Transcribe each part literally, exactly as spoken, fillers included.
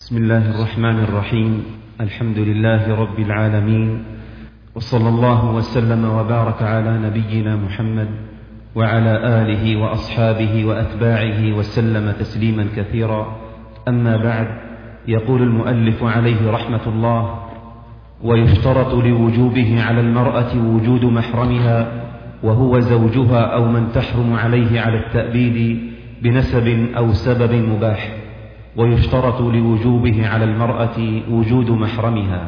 بسم الله الرحمن الرحيم. الحمد لله رب العالمين، وصلى الله وسلم وبارك على نبينا محمد وعلى آله وأصحابه وأتباعه وسلم تسليما كثيرا. أما بعد، يقول المؤلف عليه رحمة الله: ويشترط لوجوبه على المرأة وجود محرمها وهو زوجها أو من تحرم عليه على التأبيد بنسب أو سبب مباح. ويشترط لوجوبه على المرأة وجود محرمها.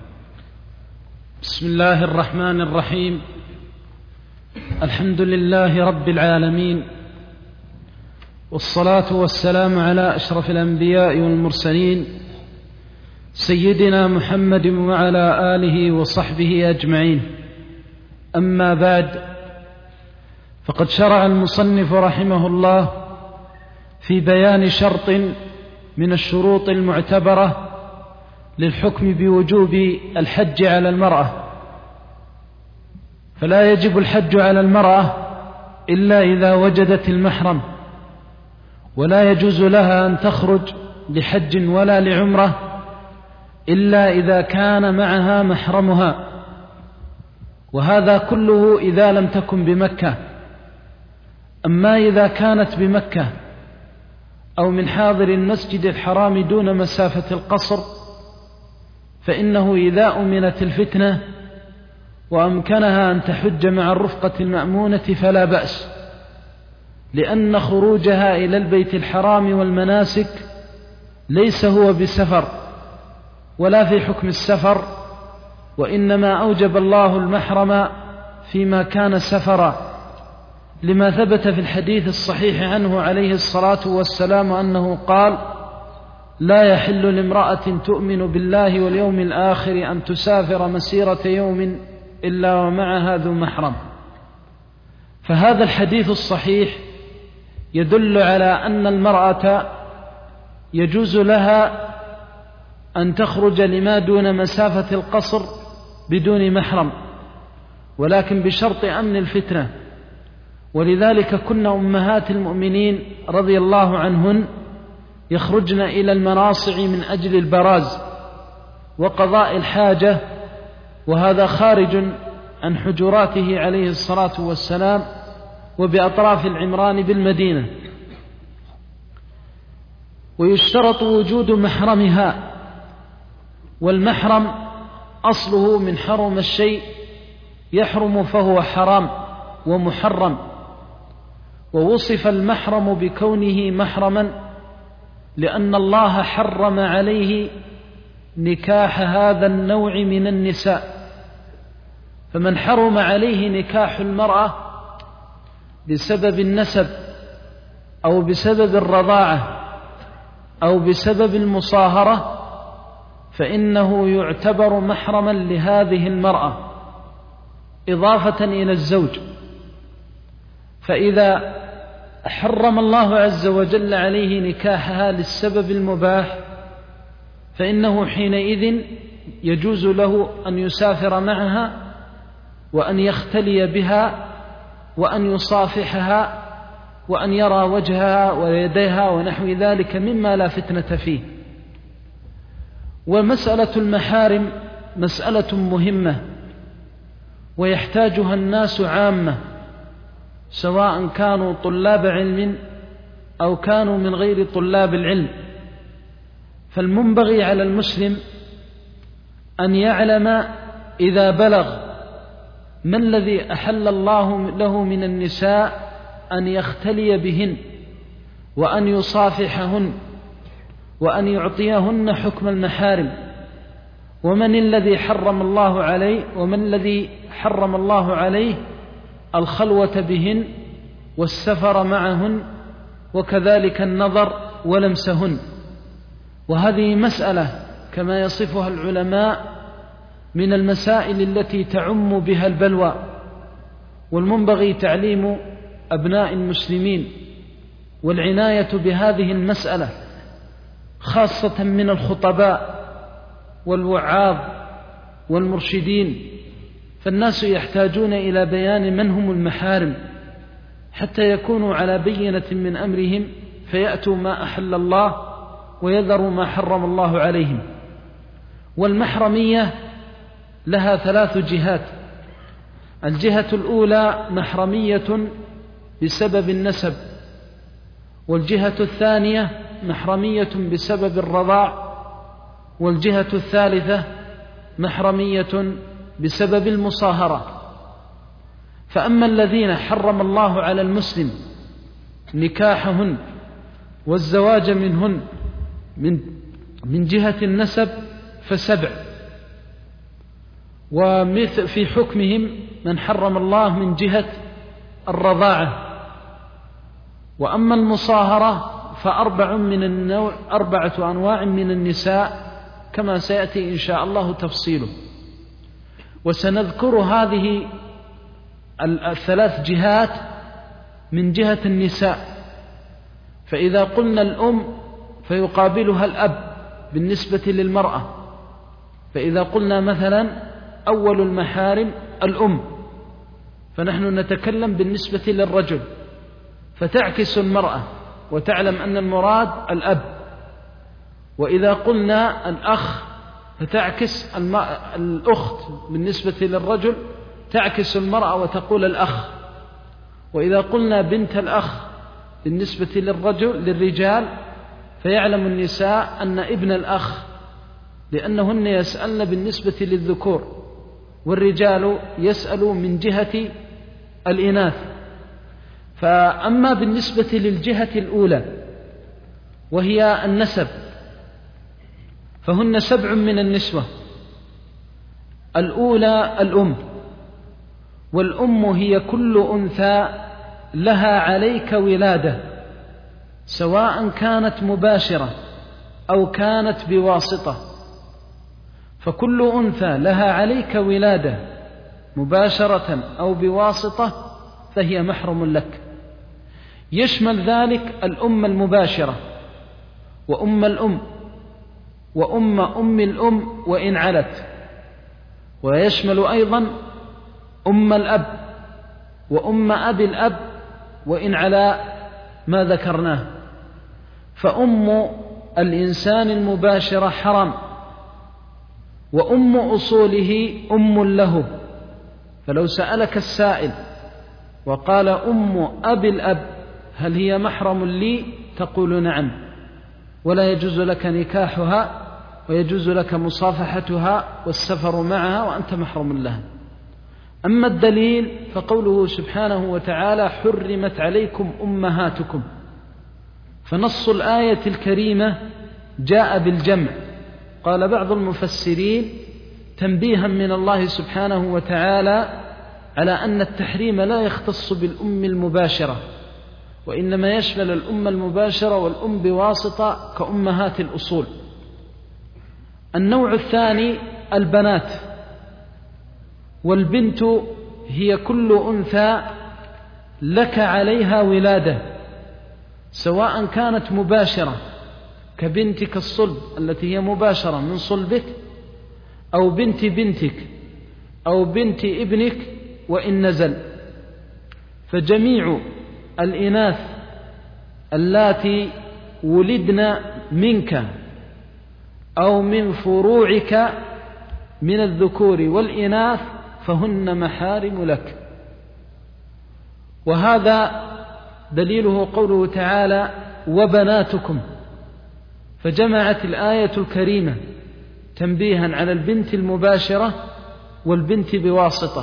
بسم الله الرحمن الرحيم. الحمد لله رب العالمين، والصلاة والسلام على أشرف الأنبياء والمرسلين سيدنا محمد وعلى آله وصحبه أجمعين. أما بعد، فقد شرع المصنف رحمه الله في بيان شرط من الشروط المعتبرة للحكم بوجوب الحج على المرأة. فلا يجب الحج على المرأة إلا إذا وجدت المحرم، ولا يجوز لها أن تخرج لحج ولا لعمرة إلا إذا كان معها محرمها، وهذا كله إذا لم تكن بمكة. أما إذا كانت بمكة أو من حاضر المسجد الحرام دون مسافة القصر، فإنه إذا أمنت الفتنة وأمكنها أن تحج مع الرفقة المأمونة فلا بأس، لأن خروجها إلى البيت الحرام والمناسك ليس هو بسفر ولا في حكم السفر، وإنما أوجب الله المحرم فيما كان سفرا، لما ثبت في الحديث الصحيح عنه عليه الصلاة والسلام أنه قال: لا يحل لامرأة تؤمن بالله واليوم الآخر أن تسافر مسيرة يوم إلا ومعها ذو محرم. فهذا الحديث الصحيح يدل على أن المرأة يجوز لها أن تخرج لما دون مسافة القصر بدون محرم، ولكن بشرط أمن الفتنة. ولذلك كن أمهات المؤمنين رضي الله عنهن يخرجن إلى المناصع من أجل البراز وقضاء الحاجة، وهذا خارج عن حجراته عليه الصلاة والسلام وبأطراف العمران بالمدينة. ويشترط وجود محرمها، والمحرم أصله من حرم الشيء يحرم فهو حرام ومحرم. ووصف المحرم بكونه محرما لأن الله حرم عليه نكاح هذا النوع من النساء. فمن حرم عليه نكاح المرأة بسبب النسب أو بسبب الرضاعة أو بسبب المصاهرة، فإنه يعتبر محرما لهذه المرأة إضافة إلى الزوج. فإذا حرم الله عز وجل عليه نكاحها للسبب المباح، فإنه حينئذ يجوز له أن يسافر معها وأن يختلي بها وأن يصافحها وأن يرى وجهها ويديها ونحو ذلك مما لا فتنة فيه. ومسألة المحارم مسألة مهمة ويحتاجها الناس عامة، سواء كانوا طلاب علم أو كانوا من غير طلاب العلم. فالمنبغي على المسلم أن يعلم إذا بلغ ما الذي أحل الله له من النساء أن يختلي بهن وأن يصافحهن وأن يعطيهن حكم المحارم، ومن الذي حرم الله عليه ومن الذي حرم الله عليه الخلوة بهن والسفر معهن وكذلك النظر ولمسهن. وهذه مسألة كما يصفها العلماء من المسائل التي تعم بها البلوى، والمنبغي تعليم أبناء المسلمين والعناية بهذه المسألة، خاصة من الخطباء والوعاظ والمرشدين. فالناس يحتاجون إلى بيان من هم المحارم حتى يكونوا على بينة من أمرهم، فيأتوا ما أحل الله ويذروا ما حرم الله عليهم. والمحرمية لها ثلاث جهات. الجهة الأولى محرمية بسبب النسب، والجهة الثانية محرمية بسبب الرضاع، والجهة الثالثة محرمية بسبب المصاهرة. فأما الذين حرم الله على المسلم نكاحهن والزواج منهن من من جهة النسب فسبع، ومثل في حكمهم من حرم الله من جهة الرضاعة. وأما المصاهرة فأربع من النوع أربعة أنواع من النساء كما سيأتي إن شاء الله تفصيله. وسنذكر هذه الثلاث جهات من جهة النساء. فإذا قلنا الأم فيقابلها الأب بالنسبة للمرأة. فإذا قلنا مثلا أول المحارم الأم فنحن نتكلم بالنسبة للرجل، فتعكس المرأة وتعلم أن المراد الأب. وإذا قلنا الأخ فتعكس الأخت بالنسبة للرجل، تعكس المرأة وتقول الأخ. وإذا قلنا بنت الأخ بالنسبة للرجل للرجال فيعلم النساء أن ابن الأخ، لأنهن يسألن بالنسبة للذكور، والرجال يسألوا من جهة الإناث. فأما بالنسبة للجهة الأولى وهي النسب فهن سبع من النسوة. الأولى الأم، والأم هي كل أنثى لها عليك ولادة، سواء كانت مباشرة أو كانت بواسطة. فكل أنثى لها عليك ولادة مباشرة أو بواسطة فهي محرم لك. يشمل ذلك الأم المباشرة وأم الأم وأم أم الأم وإن علت، ويشمل أيضا أم الأب وأم أبي الأب وإن على ما ذكرناه. فأم الإنسان المباشرة حرام، وأم أصوله أم له. فلو سألك السائل وقال أم أبي الأب هل هي محرم لي؟ تقول نعم، ولا يجوز لك نكاحها ويجوز لك مصافحتها والسفر معها وأنت محرم لها. أما الدليل فقوله سبحانه وتعالى حرمت عليكم أمهاتكم، فنص الآية الكريمة جاء بالجمع. قال بعض المفسرين تنبيها من الله سبحانه وتعالى على أن التحريم لا يختص بالأم المباشرة، وإنما يشمل الأم المباشرة والأم بواسطة كأمهات الأصول. النوع الثاني البنات، والبنت هي كل أنثى لك عليها ولادة، سواء كانت مباشرة كبنتك الصلب التي هي مباشرة من صلبك، أو بنت بنتك أو بنت ابنك وإن نزل. فجميع الإناث اللاتي ولدن منك أو من فروعك من الذكور والإناث فهن محارم لك. وهذا دليله قوله تعالى وبناتكم، فجمعت الآية الكريمة تنبيها على البنت المباشرة والبنت بواسطة.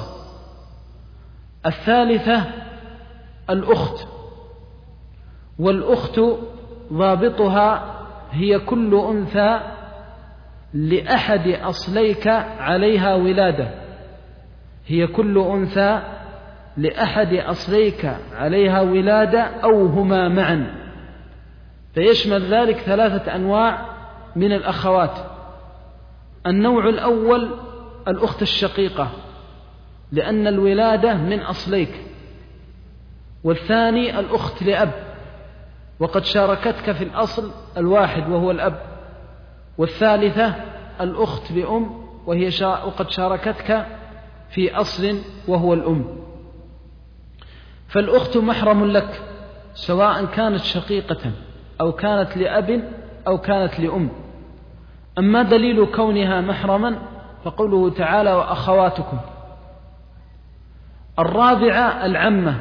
الثالثة الأخت، والأخت ضابطها هي كل أنثى لأحد أصليك عليها ولادة، هي كل أنثى لأحد أصليك عليها ولادة أو هما معا. فيشمل ذلك ثلاثة أنواع من الأخوات. النوع الأول الأخت الشقيقة، لأن الولادة من أصليك. والثاني الأخت لأب، وقد شاركتك في الأصل الواحد وهو الأب. والثالثة الأخت لأم، وهي شا... وقد شاركتك في أصل وهو الأم. فالأخت محرم لك سواء كانت شقيقة أو كانت لأب أو كانت لأم. أما دليل كونها محرما فقوله تعالى وأخواتكم. الرابعة العمة.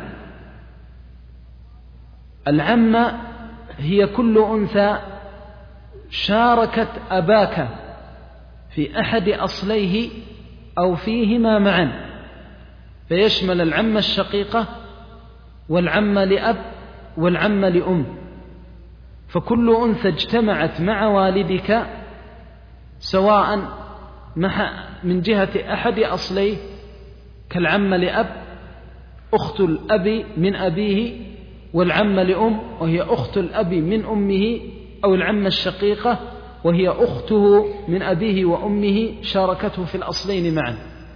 العمة هي كل أنثى شاركت أباك في أحد أصليه أو فيهما معا، فيشمل العمة الشقيقة والعمة لأب والعمة لأم. فكل أنثى اجتمعت مع والدك سواء من جهة أحد أصليه كالعمة لأب أخت الأب من أبيه، والعمة لأم وهي أخت الأب من أمه، أو العمة الشقيقة وهي أخته من أبيه وأمه شاركته في الأصلين معا.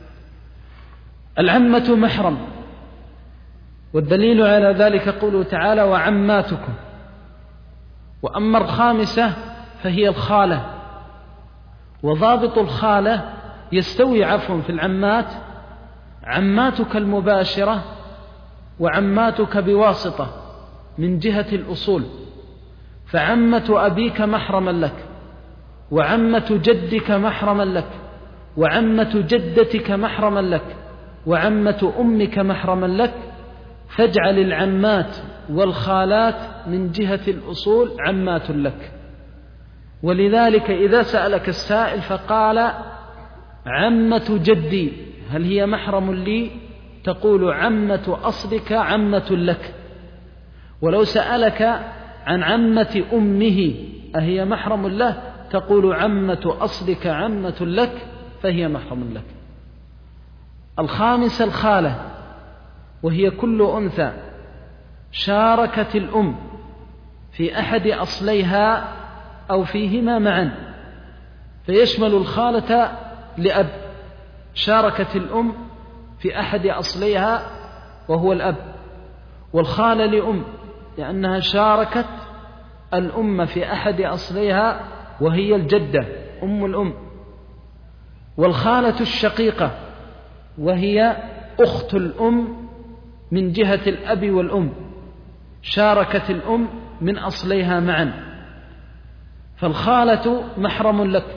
العمة محرم، والدليل على ذلك قوله تعالى وعماتكم. وأما الخامسة فهي الخالة. وضابط الخالة يستوي عفوا في العمات عماتك المباشرة وعماتك بواسطة من جهة الأصول، فعمة أبيك محرما لك، وعمة جدك محرما لك، وعمة جدتك محرما لك، وعمة أمك محرما لك. فاجعل العمات والخالات من جهة الأصول عمات لك. ولذلك إذا سألك السائل فقال عمة جدي هل هي محرم لي؟ تقول عمة أصلك عمة لك. ولو سألك عن عمة أمه أهي محرم له؟ تقول عمة أصلك عمة لك فهي محرم لك. الخامسة الخالة، وهي كل أنثى شاركت الأم في أحد أصليها أو فيهما معا، فيشمل الخالة لأب شاركت الأم في أحد أصليها وهو الأب، والخالة لأم لأنها شاركت الأم في أحد أصليها وهي الجدة أم الأم، والخالة الشقيقة وهي أخت الأم من جهة الأب والأم شاركت الأم من أصليها معا. فالخالة محرم لك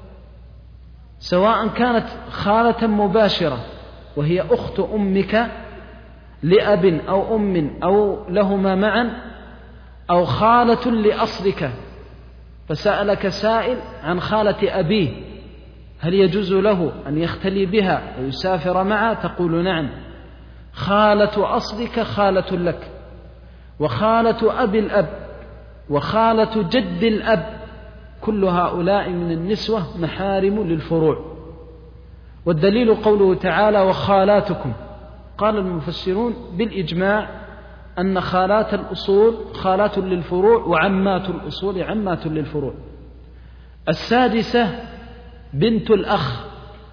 سواء كانت خالة مباشرة وهي أخت أمك لأب أو أم أو لهما معا، أو خالة لأصلك. فسألك سائل عن خالة أبيه هل يجوز له أن يختلي بها ويسافر معها؟ تقول نعم. خالة أصلك خالة لك، وخالة أبي الأب وخالة جد الأب كل هؤلاء من النسوة محارم للفروع. والدليل قوله تعالى وخالاتكم. قال المفسرون بالإجماع أن خالات الأصول خالات للفروع وعمات الأصول عمات للفروع. السادسة بنت الأخ.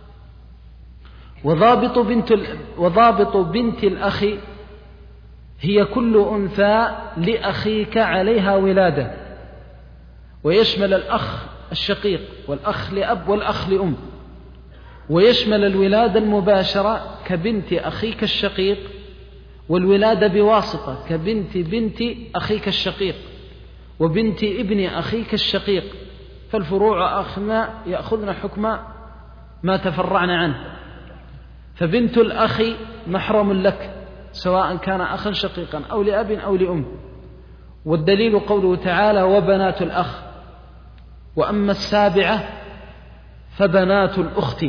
وضابط بنت, وضابط بنت الأخ هي كل أنثى لأخيك عليها ولادة، ويشمل الأخ الشقيق والأخ لأب والأخ لأم، ويشمل الولادة المباشرة كبنت أخيك الشقيق، والولادة بواسطة كبنت بنت أخيك الشقيق وبنت ابن أخيك الشقيق. فالفروع أخنا يأخذن حكم ما تفرعنا عنه. فبنت الأخ محرم لك سواء كان أخا شقيقا أو لأب أو لأم. والدليل قوله تعالى وبنات الأخ. وأما السابعة فبنات الأخت.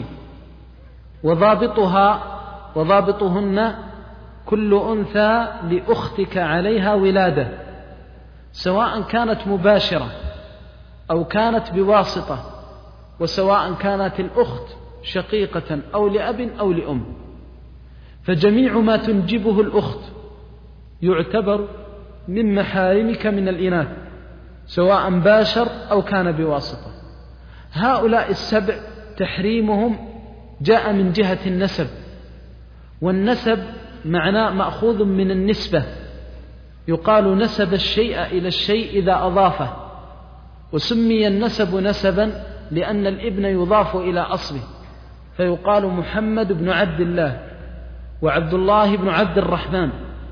وضابطها وضابطهن كل أنثى لأختك عليها ولادة سواء كانت مباشرة أو كانت بواسطة، وسواء كانت الأخت شقيقة أو لأب أو لأم. فجميع ما تنجبه الأخت يعتبر من محارمك من الإناث سواء باشر أو كان بواسطة. هؤلاء السبع تحريمهم جاء من جهة النسب، والنسب معناه مأخوذ من النسبة، يقال نسب الشيء إلى الشيء إذا أضافه. وسمي النسب نسبا لأن الابن يضاف إلى أصله، فيقال محمد بن عبد الله وعبد الله بن عبد الرحمن،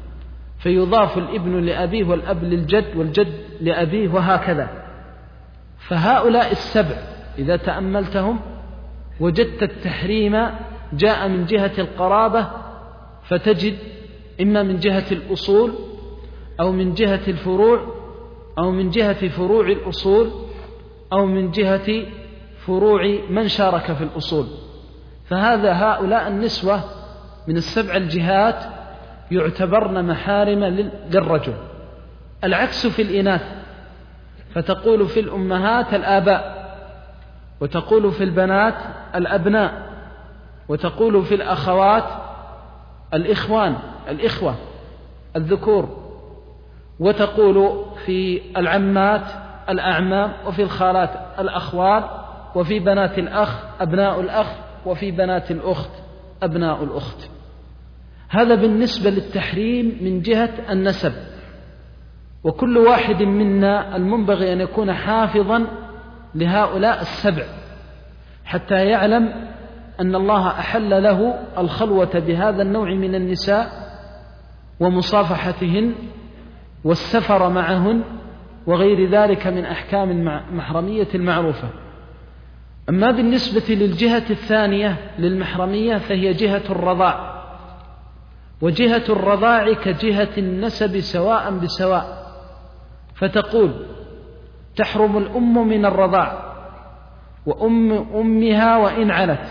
فيضاف الابن لأبيه والأب للجد والجد لأبيه وهكذا. فهؤلاء السبع إذا تأملتهم وجدت التحريم جاء من جهة القرابة، فتجد إما من جهة الأصول أو من جهة الفروع أو من جهة فروع الأصول أو من جهة فروع من شارك في الأصول. فهذا هؤلاء النسوة من السبع الجهات يعتبرن محارم للرجل. العكس في الإناث، فتقول في الأمهات الآباء، وتقول في البنات الأبناء، وتقول في الأخوات الإخوان الإخوة الذكور، وتقول في العمات الأعمام، وفي الخالات الأخوال، وفي بنات الأخ أبناء الأخ، وفي بنات الأخت أبناء الأخت. هذا بالنسبة للتحريم من جهة النسب. وكل واحد منا المنبغي أن يكون حافظا لهؤلاء السبع حتى يعلم أن الله أحل له الخلوة بهذا النوع من النساء ومصافحتهن والسفر معهن وغير ذلك من أحكام المحرمية المعروفة. أما بالنسبة للجهة الثانية للمحرمية فهي جهة الرضاع، وجهة الرضاع كجهة النسب سواء بسواء. فتقول تحرم الأم من الرضاع وأم أمها وإن علت،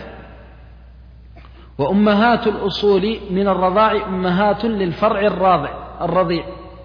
وأمهات الأصول من الرضاع أمهات للفرع الراضع الرضيع.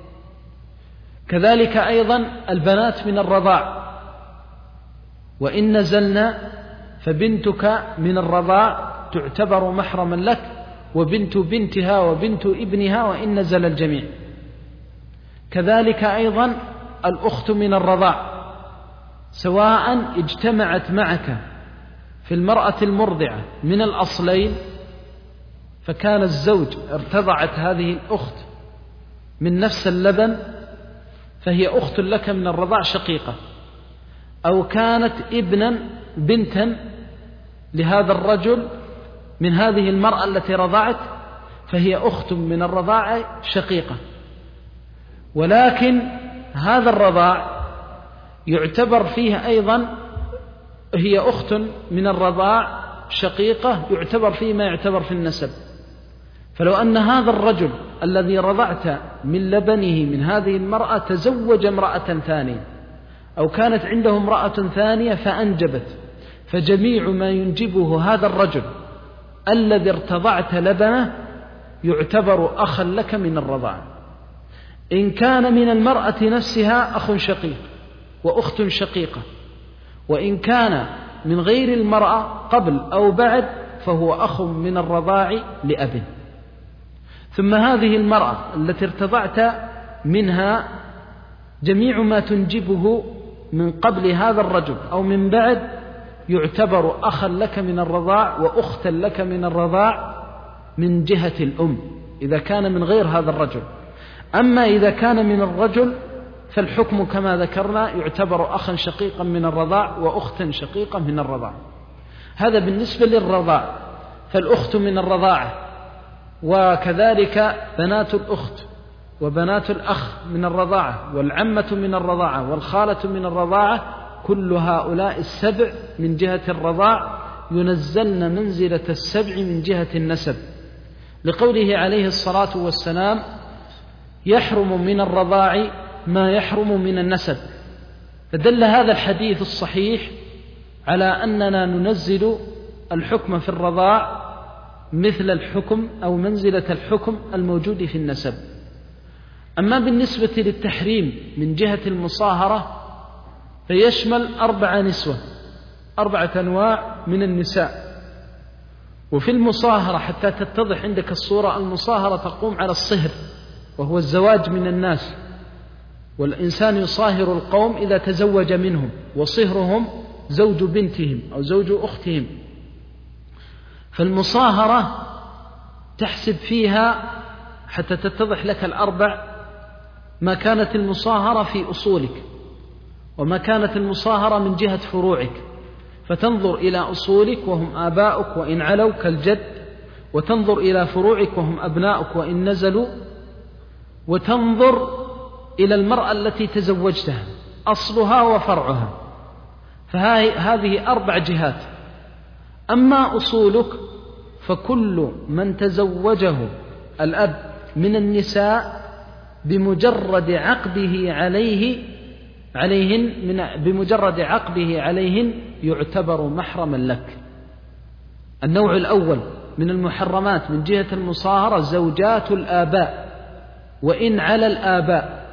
كذلك أيضا البنات من الرضاع، وإن نزلنا فبنتك من الرضاع تعتبر محرما لك، وبنت بنتها وبنت ابنها وإن نزل الجميع. كذلك أيضا الأخت من الرضاع، سواء اجتمعت معك في المرأة المرضعة من الأصلين، فكان الزوج ارتضعت هذه الأخت من نفس اللبن فهي أخت لك من الرضاع شقيقة، أو كانت ابنا بنتا لهذا الرجل من هذه المرأة التي رضعت فهي أخت من الرضاعة شقيقة. ولكن هذا الرضاع يعتبر فيه أيضا هي أخت من الرضاع شقيقة، يعتبر فيه ما يعتبر في النسب. فلو أن هذا الرجل الذي رضعت من لبنه من هذه المرأة تزوج امرأة ثانية، أو كانت عنده امرأة ثانية فأنجبت، فجميع ما ينجبه هذا الرجل الذي ارتضعت لبنه يعتبر أخا لك من الرضاعة. إن كان من المرأة نفسها أخ شقيق وأخت شقيقة، وإن كان من غير المرأة قبل أو بعد فهو أخ من الرضاع لأب. ثم هذه المرأة التي ارتضعت منها جميع ما تنجبه من قبل هذا الرجل أو من بعد يعتبر أخا لك من الرضاع وأختا لك من الرضاع من جهة الأم إذا كان من غير هذا الرجل. أما إذا كان من الرجل فالحكم كما ذكرنا يعتبر أخا شقيقا من الرضاع وأختا شقيقا من الرضاع. هذا بالنسبة للرضاع. فالأخت من الرضاعة، وكذلك بنات الأخت وبنات الأخ من الرضاعة، والعمة من الرضاعة، والخالة من الرضاعة، كل هؤلاء السبع من جهة الرضاع ينزلن منزلة السبع من جهة النسب، لقوله عليه الصلاة والسلام: يحرم من الرضاع ما يحرم من النسب. فدل هذا الحديث الصحيح على أننا ننزل الحكم في الرضاع مثل الحكم أو منزلة الحكم الموجود في النسب. أما بالنسبة للتحريم من جهة المصاهرة فيشمل أربع نسوة، أربعة أنواع من النساء. وفي المصاهرة حتى تتضح عندك الصورة، المصاهرة تقوم على الصهر وهو الزواج من الناس، والإنسان يصاهر القوم إذا تزوج منهم، وصهرهم زوج بنتهم أو زوج أختهم. فالمصاهرة تحسب فيها حتى تتضح لك الأربع: ما كانت المصاهرة في أصولك، وما كانت المصاهرة من جهة فروعك، فتنظر إلى أصولك وهم آباؤك وإن علوا كالجد، وتنظر إلى فروعك وهم أبناؤك وإن نزلوا، وتنظر إلى المرأة التي تزوجتها أصلها وفرعها. فهذه أربع جهات. أما أصولك فكل من تزوجه الأب من النساء بمجرد عقده عليه عليهن من بمجرد عقده عليهن يعتبر محرما لك. النوع الأول من المحرمات من جهة المصاهرة زوجات الآباء وإن على الآباء.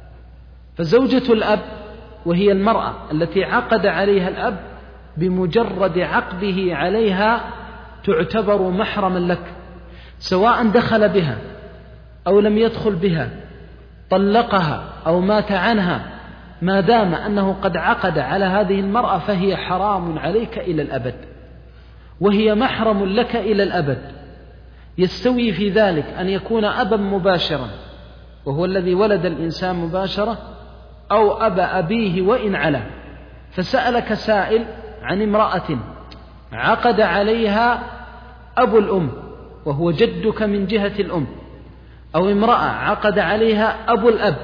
فزوجة الأب وهي المرأة التي عقد عليها الأب بمجرد عقده عليها تعتبر محرما لك، سواء دخل بها أو لم يدخل بها، طلقها أو مات عنها، ما دام أنه قد عقد على هذه المرأة فهي حرام عليك إلى الأبد، وهي محرم لك إلى الأبد. يستوي في ذلك أن يكون أبا مباشرا وهو الذي ولد الإنسان مباشرة، أو أبا أبيه وإن علا. فسألك سائل عن امرأة عقد عليها أبو الأم وهو جدك من جهة الأم، أو امرأة عقد عليها أبو الأب،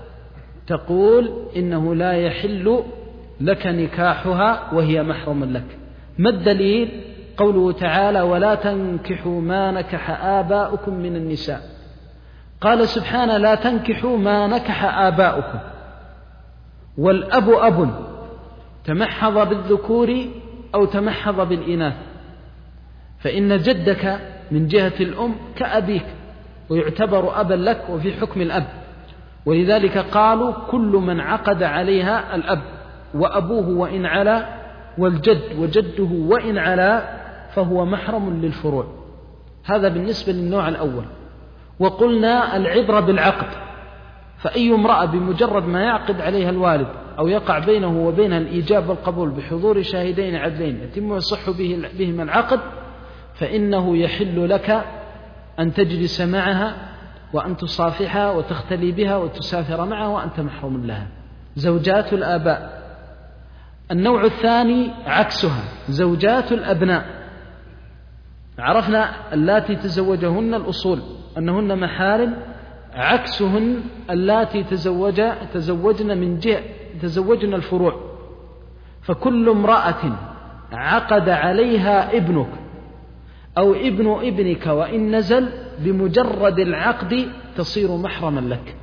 تقول إنه لا يحل لك نكاحها وهي محرم لك. ما الدليل؟ قوله تعالى: ولا تنكحوا ما نكح آباؤكم من النساء. قال سبحانه: لا تنكحوا ما نكح آباؤكم. والأب أب تمحض بالذكور أو تمحض بالإناث، فإن جدك من جهة الأم كأبيك ويعتبر أبا لك وفي حكم الأب. ولذلك قالوا: كل من عقد عليها الأب وأبوه وإن علا، والجد وجده وإن علا، فهو محرم للفروع. هذا بالنسبة للنوع الأول. وقلنا العبرة بالعقد، فأي امرأة بمجرد ما يعقد عليها الوالد أو يقع بينه وبينها الإيجاب والقبول بحضور شاهدين عدلين يتم ويصح به بهما العقد، فإنه يحل لك أن تجلس معها وأن تصافحها وتختلي بها وتسافر معها وأنت محروم لها. زوجات الآباء. النوع الثاني عكسها زوجات الأبناء. عرفنا اللاتي تزوجهن الأصول أنهن محارم، عكسهن اللاتي تزوج تزوجن من جهة تزوجن الفروع. فكل امرأة عقد عليها ابنك أو ابن ابنك وإن نزل بمجرد العقد تصير محرما لك.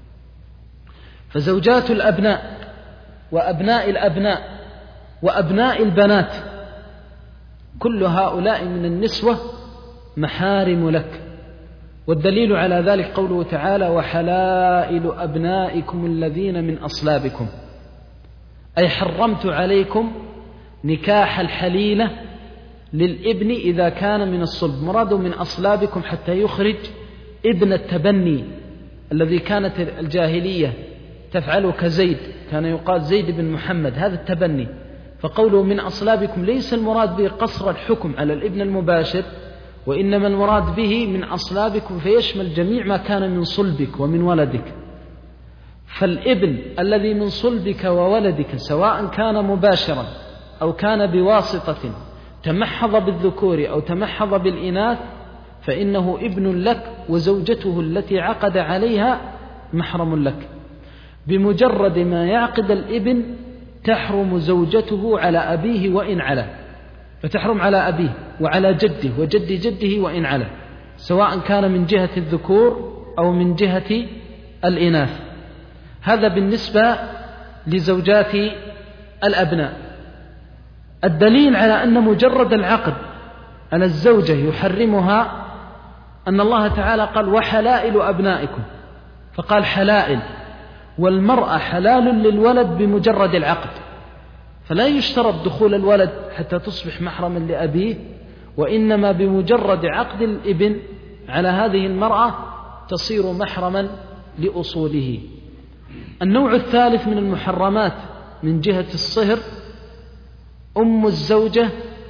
فزوجات الأبناء وأبناء الأبناء وأبناء البنات كل هؤلاء من النسوة محارم لك. والدليل على ذلك قوله تعالى: وحلائل أبنائكم الذين من أصلابكم، أي حرمت عليكم نكاح الحليلة للابن إذا كان من الصلب. مراد من أصلابكم حتى يخرج ابن التبني الذي كانت الجاهلية تفعله كزيد، كان يقال زيد بن محمد، هذا التبني. فقوله من أصلابكم ليس المراد به قصر الحكم على الابن المباشر، وإنما المراد به من أصلابكم فيشمل جميع ما كان من صلبك ومن ولدك. فالابن الذي من صلبك وولدك سواء كان مباشرا أو كان بواسطة تمحض بالذكور أو تمحض بالإناث فإنه ابن لك، وزوجته التي عقد عليها محرم لك. بمجرد ما يعقد الابن تحرم زوجته على أبيه وإن علا، فتحرم على أبيه وعلى جده وجد جده وإن علا، سواء كان من جهة الذكور أو من جهة الإناث. هذا بالنسبة لزوجات الأبناء. الدليل على أن مجرد العقد على الزوجة يحرمها أن الله تعالى قال: وحلائل أبنائكم، فقال حلائل، والمرأة حلال للولد بمجرد العقد، فلا يشترط دخول الولد حتى تصبح محرما لأبيه، وإنما بمجرد عقد الابن على هذه المرأة تصير محرما لأصوله. النوع الثالث من المحرمات من جهة الصهر أم الزوجة.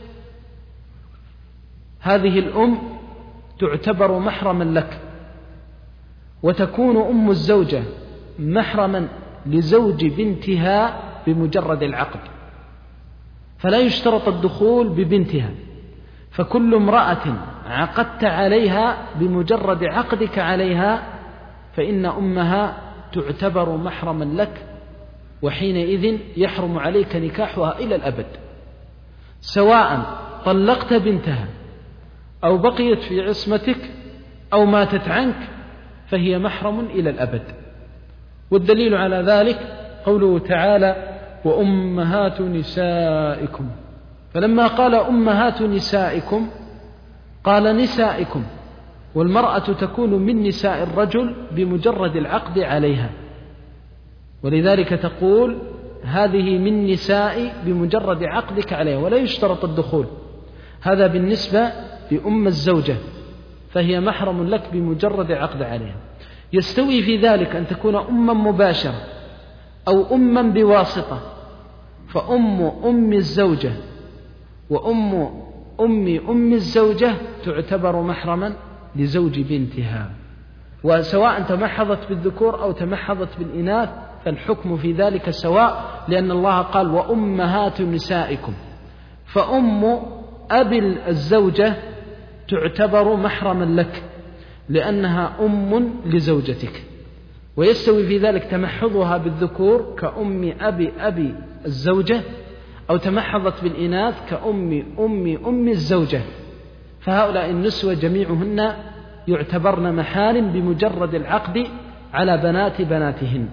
هذه الأم تعتبر محرما لك، وتكون أم الزوجة محرما لزوج بنتها بمجرد العقد، فلا يشترط الدخول ببنتها. فكل امرأة عقدت عليها بمجرد عقدك عليها فإن أمها تعتبر محرما لك، وحينئذ يحرم عليك نكاحها إلى الأبد، سواء طلقت بنتها أو بقيت في عصمتك أو ماتت عنك فهي محرم إلى الأبد. والدليل على ذلك قوله تعالى وأمهات نسائكم، فلما قال أمهات نسائكم قال نسائكم، والمرأة تكون من نساء الرجل بمجرد العقد عليها، ولذلك تقول هذه من نسائي بمجرد عقدك عليها، ولا يشترط الدخول. هذا بالنسبة لأم الزوجة، فهي محرم لك بمجرد عقد عليها. يستوي في ذلك أن تكون أما مباشرة أو أما بواسطة، فأم أم الزوجة وأم أم أم الزوجة تعتبر محرما لزوج بنتها، وسواء تمحضت بالذكور أو تمحضت بالإناث فالحكم في ذلك سواء، لأن الله قال وأمهات نسائكم، فأم أبي الزوجة تعتبر محرما لك لأنها أم لزوجتك. ويستوي في ذلك تمحضها بالذكور كأم أبي أبي الزوجة، أو تمحضت بالإناث كأم أم أم الزوجة، فهؤلاء النسوة جميعهن يعتبرن محارم بمجرد العقد على بنات بناتهن.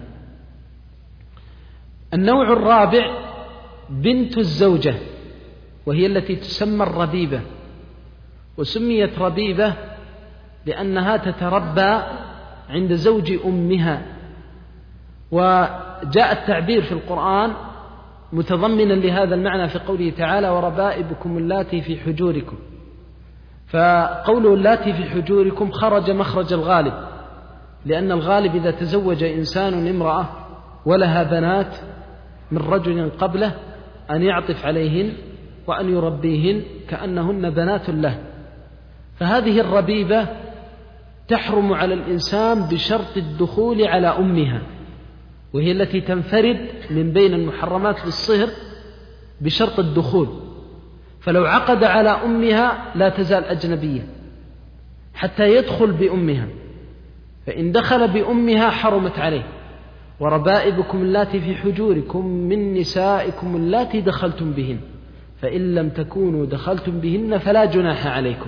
النوع الرابع بنت الزوجة، وهي التي تسمى الربيبة، وسميت ربيبة لأنها تتربى عند زوج أمها، وجاء التعبير في القرآن متضمنا لهذا المعنى في قوله تعالى وربائبكم اللاتي في حجوركم، فقوله اللاتي في حجوركم خرج مخرج الغالب، لأن الغالب إذا تزوج إنسان امرأة ولها بنات من رجل قبله أن يعطف عليهن وأن يربيهن كأنهن بنات له. فهذه الربيبة تحرم على الإنسان بشرط الدخول على أمها، وهي التي تنفرد من بين المحرمات بالصهر بشرط الدخول، فلو عقد على أمها لا تزال أجنبية حتى يدخل بأمها، فإن دخل بأمها حرمت عليه. وربائبكم اللاتي في حجوركم من نسائكم اللاتي دخلتم بهن، فإن لم تكونوا دخلتم بهن فلا جناح عليكم.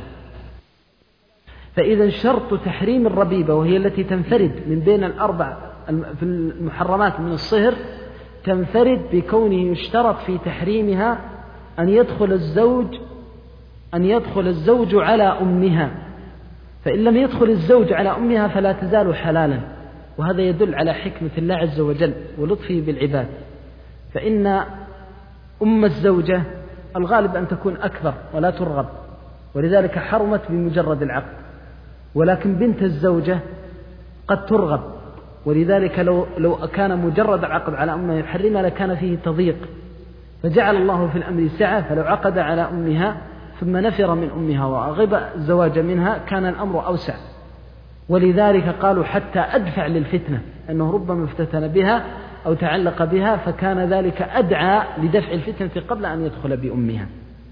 فإذا شرط تحريم الربيبة، وهي التي تنفرد من بين الأربع في المحرمات من الصهر، تنفرد بكونه يشترط في تحريمها أن يدخل الزوج أن يدخل الزوج على أمها، فإن لم يدخل الزوج على أمها فلا تزال حلالا، وهذا يدل على حكمة الله عز وجل ولطفه بالعباد. فإن أم الزوجة الغالب أن تكون أكبر ولا ترغب، ولذلك حرمت بمجرد العقد، ولكن بنت الزوجة قد ترغب، ولذلك لو, لو كان مجرد العقد على أمها يحرمها لكان فيه تضييق، فجعل الله في الأمر سعة، فلو عقد على أمها ثم نفر من أمها وأغب الزواج منها كان الأمر أوسع. ولذلك قالوا حتى أدفع للفتنة، أنه ربما افتتن بها أو تعلق بها، فكان ذلك أدعى لدفع الفتنة قبل أن يدخل بأمها.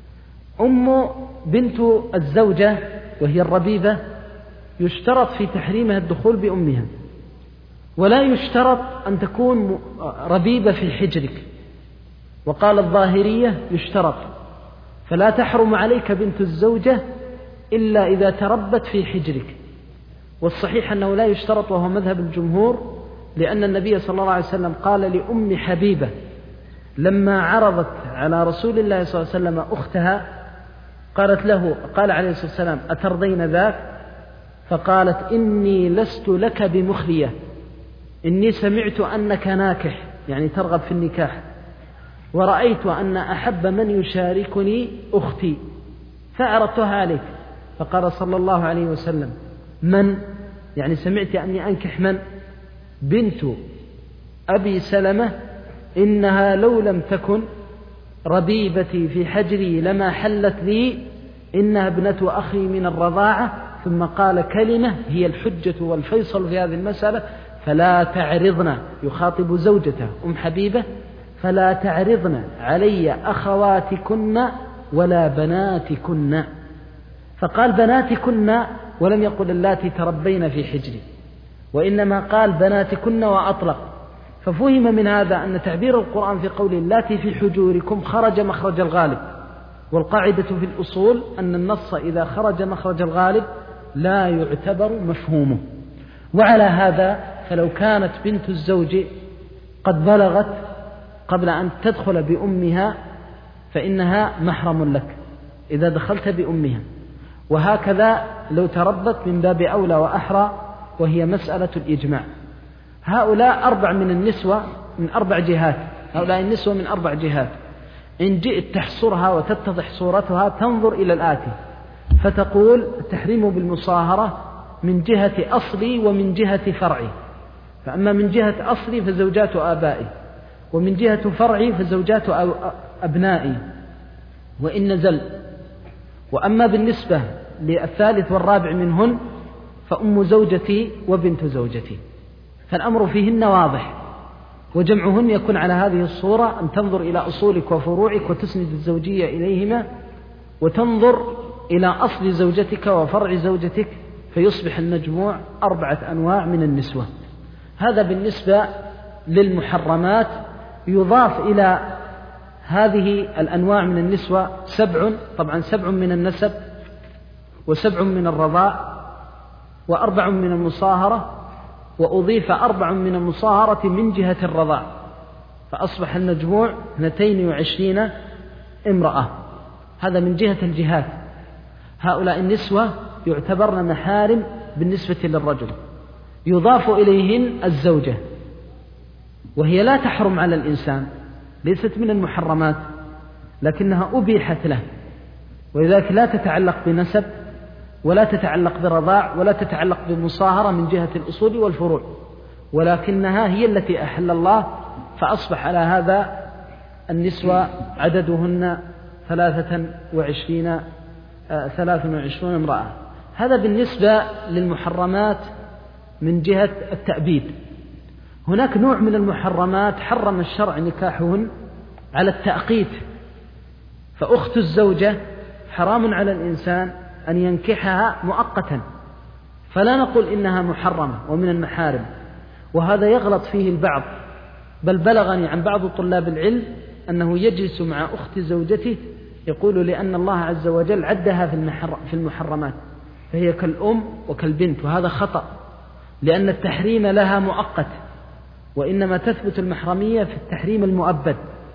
أم بنت الزوجة وهي الربيبة يشترط في تحريمها الدخول بأمها، ولا يشترط أن تكون ربيبة في حجرك، وقال الظاهرية يشترط، فلا تحرم عليك بنت الزوجة إلا إذا تربت في حجرك. والصحيح أنه لا يشترط، وهو مذهب الجمهور، لأن النبي صلى الله عليه وسلم قال لأم حبيبة لما عرضت على رسول الله صلى الله عليه وسلم أختها، قالت له قال عليه الصلاة والسلام أترضين ذاك؟ فقالت إني لست لك بمخلية، إني سمعت أنك ناكح، يعني ترغب في النكاح، ورأيت أن أحب من يشاركني أختي فعرضتها عليك. فقال صلى الله عليه وسلم من؟ يعني سمعت أني أنكح من؟ بنت أبي سلمة، إنها لو لم تكن ربيبتي في حجري لما حلت لي، إنها ابنة أخي من الرضاعة. ثم قال كلمة هي الحجة والفيصل في هذه المسألة، فلا تعرضن، يخاطب زوجته أم حبيبة، فلا تعرضن علي أخواتكن ولا بناتكن. فقال بناتكن ولم يقل اللاتي تربين في حجري، وإنما قال بناتكن وأطلق، ففهم من هذا أن تعبير القرآن في قوله اللاتي في حجوركم خرج مخرج الغالب، والقاعدة في الأصول أن النص إذا خرج مخرج الغالب لا يعتبر مفهومه. وعلى هذا فلو كانت بنت الزوج قد بلغت قبل أن تدخل بأمها فإنها محرم لك إذا دخلت بأمها، وهكذا لو تربت من باب أولى وأحرى، وهي مسألة الإجماع. هؤلاء أربع من النسوة من أربع جهات، هؤلاء النسوة من أربع جهات. إن جئت تحصرها وتتضح صورتها تنظر إلى الآتي فتقول التحريم بالمصاهرة من جهة أصلي ومن جهة فرعي، فأما من جهة أصلي فزوجات آبائي، ومن جهة فرعي فزوجات أبنائي وإن نزل. وأما بالنسبة للثالث والرابع منهن فأم زوجتي وبنت زوجتي، فالأمر فيهن واضح، وجمعهن يكون على هذه الصورة أن تنظر إلى أصولك وفروعك وتسند الزوجية إليهما، وتنظر إلى أصل زوجتك وفرع زوجتك، فيصبح المجموع أربعة أنواع من النسوة. هذا بالنسبة للمحرمات. يضاف إلى هذه الأنواع من النسوة سبع، طبعا سبع من النسب، وسبع من الرضاع، وأربع من المصاهرة، وأضيف أربع من المصاهرة من جهة الرضاع، فأصبح المجموع اثنتين وعشرين امرأة. هذا من جهة الجهات. هؤلاء النسوة يعتبرن محارم بالنسبة للرجل. يضاف إليهن الزوجة، وهي لا تحرم على الإنسان، ليست من المحرمات، لكنها أبيحت له، ولذلك لا تتعلق بنسب ولا تتعلق برضاع ولا تتعلق بمصاهرة من جهة الأصول والفروع، ولكنها هي التي أحل الله. فأصبح على هذا النسوة عددهن ثلاثة وعشرين ثلاث وعشرون امرأة. هذا بالنسبة للمحرمات من جهة التأبيد. هناك نوع من المحرمات حرم الشرع نكاحهن على التأقيت، فأخت الزوجة حرام على الإنسان أن ينكحها مؤقتا، فلا نقول إنها محرمة ومن المحارم، وهذا يغلط فيه البعض. بل بلغني عن بعض طلاب العلم أنه يجلس مع أخت زوجته يقول لأن الله عز وجل عدها في المحرمات، فهي كالأم وكالبنت، وهذا خطأ، لأن التحريم لها مؤقت، وإنما تثبت المحرمية في التحريم المؤبد.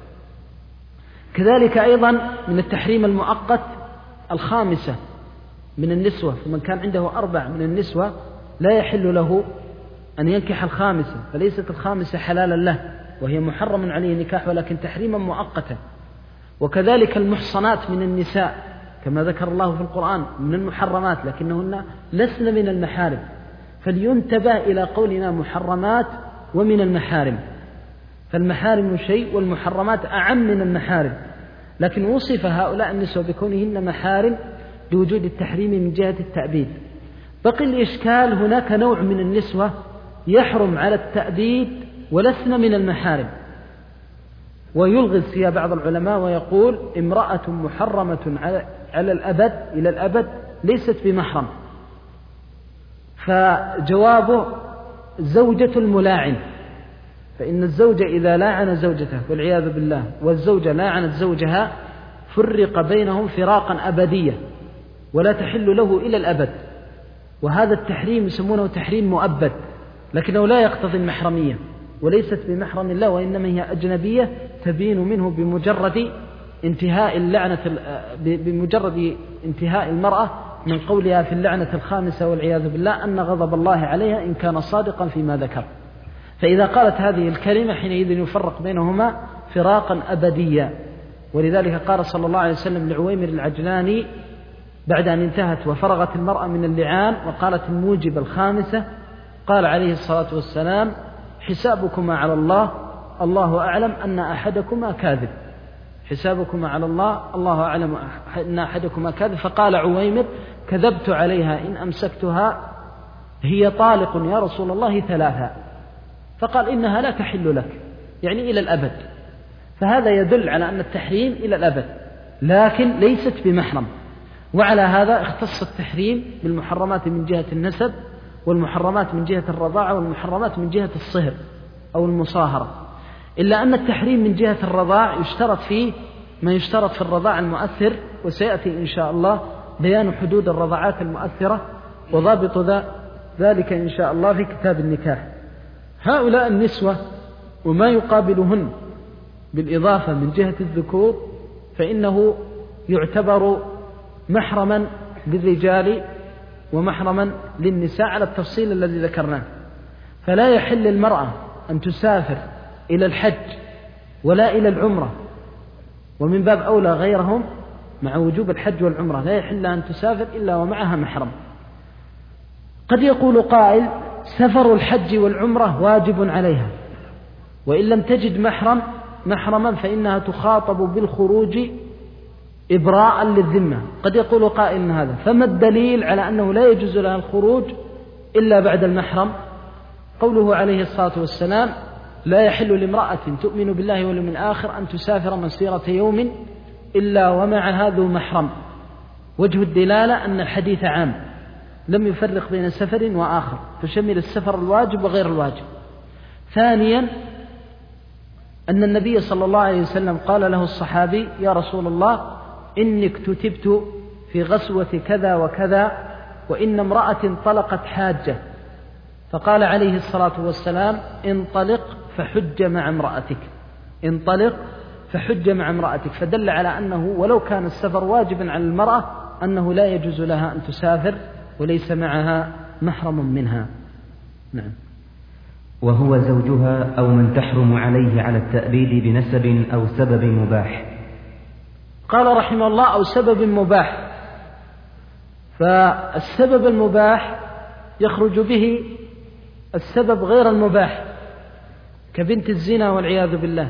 كذلك أيضا من التحريم المؤقت الخامسة من النسوة، فمن كان عنده أربع من النسوة لا يحل له أن ينكح الخامسة، فليست الخامسة حلالا له، وهي محرم عليه نكاح ولكن تحريما مؤقتا. وكذلك المحصنات من النساء كما ذكر الله في القرآن من المحرمات، لكنهن لسن من المحارم، فلينتبه إلى قولنا محرمات ومن المحارم، فالمحارم شيء والمحرمات أعم من المحارم، لكن وصف هؤلاء النسوة بكونهن محارم لوجود التحريم من جهة التأبيد. بقي الإشكال، هناك نوع من النسوة يحرم على التأبيد ولسن من المحارم، ويلغز فيها بعض العلماء ويقول امرأة محرمة على الأبد إلى الأبد ليست بمحرم. فجوابه زوجة الملاعن، فإن الزوجة إذا لاعن زوجته والعياذ بالله والزوجة لاعنت زوجها فرق بينهم فراقا أبديا ولا تحل له إلى الأبد، وهذا التحريم يسمونه تحريم مؤبد، لكنه لا يقتضي المحرمية، وليست بمحرم الله، وإنما هي أجنبية تبين منه بمجرد انتهاء اللعنة بمجرد انتهاء المرأة من قولها في اللعنة الخامسة والعياذ بالله أن غضب الله عليها إن كان صادقا فيما ذكر. فإذا قالت هذه الكلمة حينئذ يفرق بينهما فراقا أبديا. ولذلك قال صلى الله عليه وسلم لعويمر العجلاني بعد أن انتهت وفرغت المرأة من اللعان وقالت الموجب الخامسة، قال عليه الصلاة والسلام حسابكما على الله، الله أعلم أن أحدكما كاذب، حسابكما على الله، الله أعلم أن أحدكما كاذب. فقال عويمر كذبت عليها إن أمسكتها هي طالق يا رسول الله ثلاثة، فقال إنها لا تحل لك، يعني إلى الأبد. فهذا يدل على أن التحريم إلى الأبد لكن ليست بمحرم. وعلى هذا اختص التحريم بالمحرمات من جهة النسب، والمحرمات من جهة الرضاعة، والمحرمات من جهة الصهر. أو المصاهرة، إلا أن التحريم من جهة الرضاع يشترط فيه ما يشترط في الرضاع المؤثر، وسيأتي إن شاء الله بيان حدود الرضاعات المؤثرة وضابط ذلك إن شاء الله في كتاب النكاح. هؤلاء النسوة وما يقابلهن بالإضافة من جهة الذكور فإنه يعتبر محرما للرجال ومحرما للنساء على التفصيل الذي ذكرناه. فلا يحل للمرأة أن تسافر إلى الحج ولا إلى العمرة، ومن باب أولى غيرهم مع وجوب الحج والعمرة لا يحل أن تسافر إلا ومعها محرم. قد يقول قائل سفر الحج والعمرة واجب عليها، وإن لم تجد محرم محرما فإنها تخاطب بالخروج إبراء للذمة. قد يقول قائل هذا، فما الدليل على أنه لا يجوز لها الخروج إلا بعد المحرم؟ قوله عليه الصلاة والسلام لا يحل لامرأة تؤمن بالله واليوم الآخر أن تسافر مسيرة يوم إلا ومعها ذو محرم. وجه الدلالة أن الحديث عام لم يفرق بين سفر وآخر، فشمل السفر الواجب وغير الواجب. ثانيا أن النبي صلى الله عليه وسلم قال له الصحابي يا رسول الله إني اكتتبت في غزوة كذا وكذا وإن امرأة طلقت حاجة، فقال عليه الصلاة والسلام انطلق فحج مع امرأتك، انطلق فحج مع امرأتك، فدل على أنه ولو كان السفر واجبا على المرأة أنه لا يجوز لها أن تسافر وليس معها محرم منها. نعم. وهو زوجها أو من تحرم عليه على التأبيد بنسب أو سبب مباح. قال رحمه الله أو سبب مباح، فالسبب المباح يخرج به السبب غير المباح كبنت الزنا والعياذ بالله،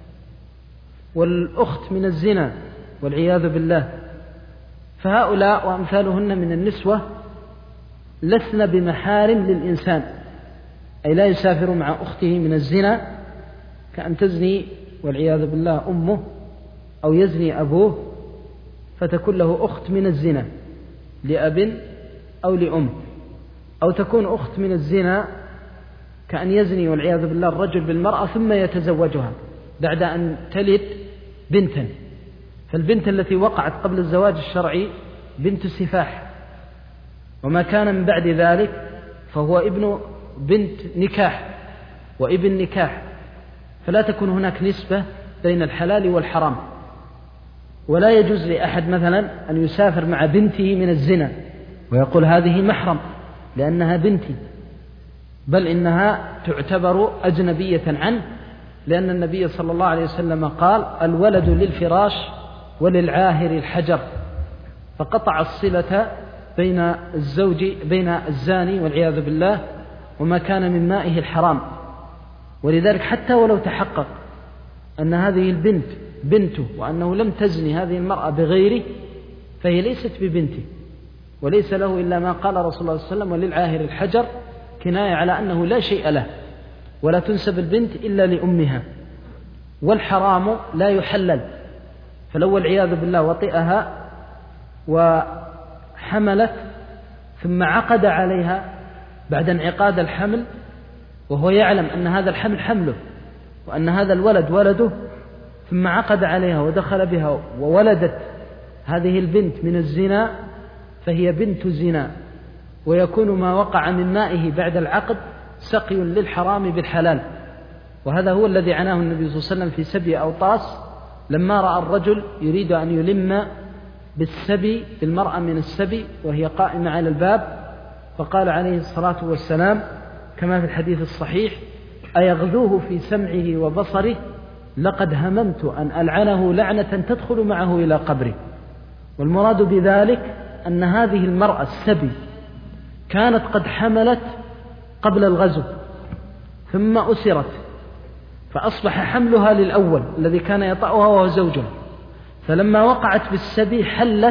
والأخت من الزنا والعياذ بالله، فهؤلاء وأمثالهن من النسوة لسن بمحارم للإنسان، أي لا يسافر مع أخته من الزنا كأن تزني والعياذ بالله أمه أو يزني أبوه فتكون له أخت من الزنا لأب أو لأم، أو تكون أخت من الزنا كأن يزني والعياذ بالله الرجل بالمرأة ثم يتزوجها بعد أن تلد بنتا، فالبنت التي وقعت قبل الزواج الشرعي بنت سفاح، وما كان من بعد ذلك فهو ابن بنت نكاح وابن نكاح، فلا تكون هناك نسبة بين الحلال والحرام. ولا يجوز لأحد مثلا أن يسافر مع بنته من الزنا ويقول هذه محرم لأنها بنتي، بل إنها تعتبر أجنبية عنه، لأن النبي صلى الله عليه وسلم قال الولد للفراش وللعاهر الحجر، فقطع الصلة بين الزوج بين الزاني والعياذ بالله وما كان من مائه الحرام. ولذلك حتى ولو تحقق أن هذه البنت بنته وأنه لم تزني هذه المرأة بغيره فهي ليست ببنته، وليس له إلا ما قال رسول الله صلى الله عليه وسلم وللعاهر الحجر، كناية على أنه لا شيء له، ولا تنسب البنت إلا لأمها. والحرام لا يحلل، فلو والعياذ بالله وطئها وحملت ثم عقد عليها بعد انعقاد الحمل وهو يعلم أن هذا الحمل حمله وأن هذا الولد ولده، ثم عقد عليها ودخل بها وولدت هذه البنت من الزنا فهي بنت زنا، ويكون ما وقع من مائه بعد العقد سقي للحرام بالحلال. وهذا هو الذي عناه النبي صلى الله عليه وسلم في سبي أوطاس لما رأى الرجل يريد أن يلم بالسبي بالمرأة من السبي وهي قائمة على الباب، فقال عليه الصلاة والسلام كما في الحديث الصحيح أيغذوه في سمعه وبصره لقد هممت أن ألعنه لعنة تدخل معه إلى قبره. والمراد بذلك أن هذه المرأة السبي كانت قد حملت قبل الغزو ثم أسرت، فأصبح حملها للأول الذي كان يطأها وهو زوجها، فلما وقعت بالسبي حلت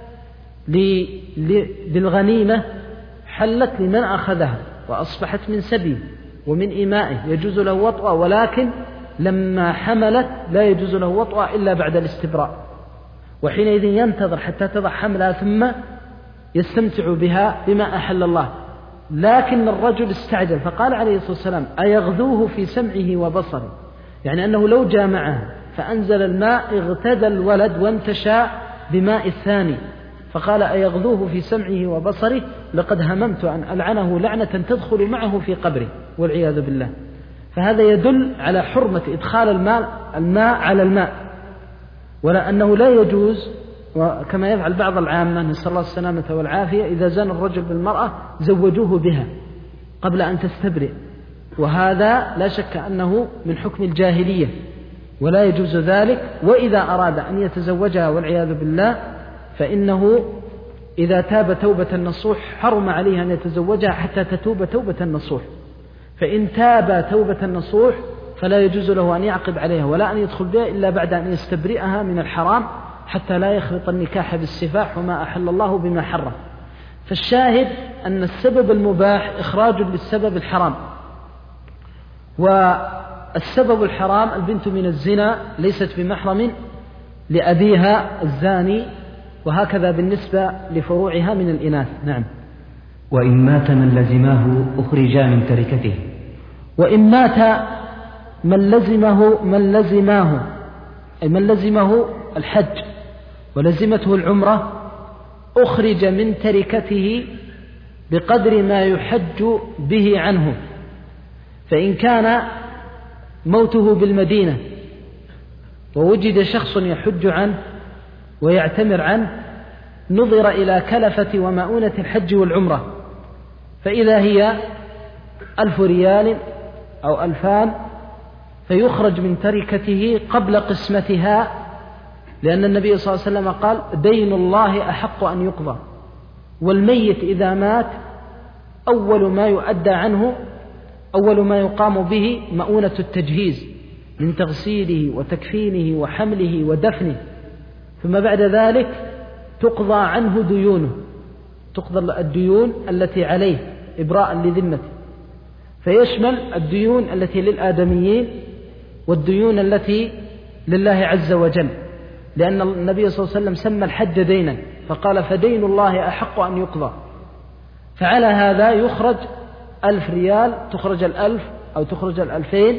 للغنيمة، حلت لمن أخذها وأصبحت من سبي ومن إمائه يجوز له وطأ، ولكن لما حملت لا يجوز له وطأ إلا بعد الاستبراء، وحينئذ ينتظر حتى تضع حملها ثم يستمتع بها بما أحل الله، لكن الرجل استعجل فقال عليه الصلاة والسلام أيغذوه في سمعه وبصره، يعني أنه لو جامعها فأنزل الماء اغتدى الولد وامتشى بماء الثاني، فقال أيغذوه في سمعه وبصره لقد هممت أن ألعنه لعنة تدخل معه في قبره والعياذ بالله. فهذا يدل على حرمة إدخال الماء, الماء على الماء، ولا أنه لا يجوز، وكما يفعل بعض العامة نسأل الله السلامة والعافية، إذا زان الرجل بالمرأة زوجوه بها قبل أن تستبرئ، وهذا لا شك أنه من حكم الجاهلية ولا يجوز ذلك. وإذا أراد أن يتزوجها والعياذ بالله فإنه إذا تاب توبة نصوح حرم عليه أن يتزوجها حتى تتوب توبة نصوح، فإن تاب توبة نصوح فلا يجوز له أن يعقب عليها ولا أن يدخل بها إلا بعد أن يستبرئها من الحرام حتى لا يخلط النكاح بالسفاح وما أحل الله بما حرم. فالشاهد أن السبب المباح إخراج للسبب الحرام، والسبب الحرام البنت من الزنا ليست بمحرم لأبيها الزاني، وهكذا بالنسبة لفروعها من الإناث. نعم. وإن مات من لزماه أخرجا من تركته. وإن مات من لزمه من لزماه أي من لزمه الحج ولزمته العمرة أخرج من تركته بقدر ما يحج به عنه. فإن كان موته بالمدينة ووجد شخص يحج عنه ويعتمر عنه نظر إلى كلفة ومؤونة الحج والعمرة، فإذا هي ألف ريال أو ألفان فيخرج من تركته قبل قسمتها، لأن النبي صلى الله عليه وسلم قال دين الله أحق أن يقضى، والميت إذا مات أول ما يؤدى عنه أول ما يقام به مؤونة التجهيز من تغسيله وتكفينه وحمله ودفنه، ثم بعد ذلك تقضى عنه ديونه، تقضى الديون التي عليه إبراء لذمته، فيشمل الديون التي للآدميين والديون التي لله عز وجل، لأن النبي صلى الله عليه وسلم سمى الحج دينا فقال فدين الله أحق أن يقضى. فعلى هذا يخرج ألف ريال، تخرج الألف أو تخرج الألفين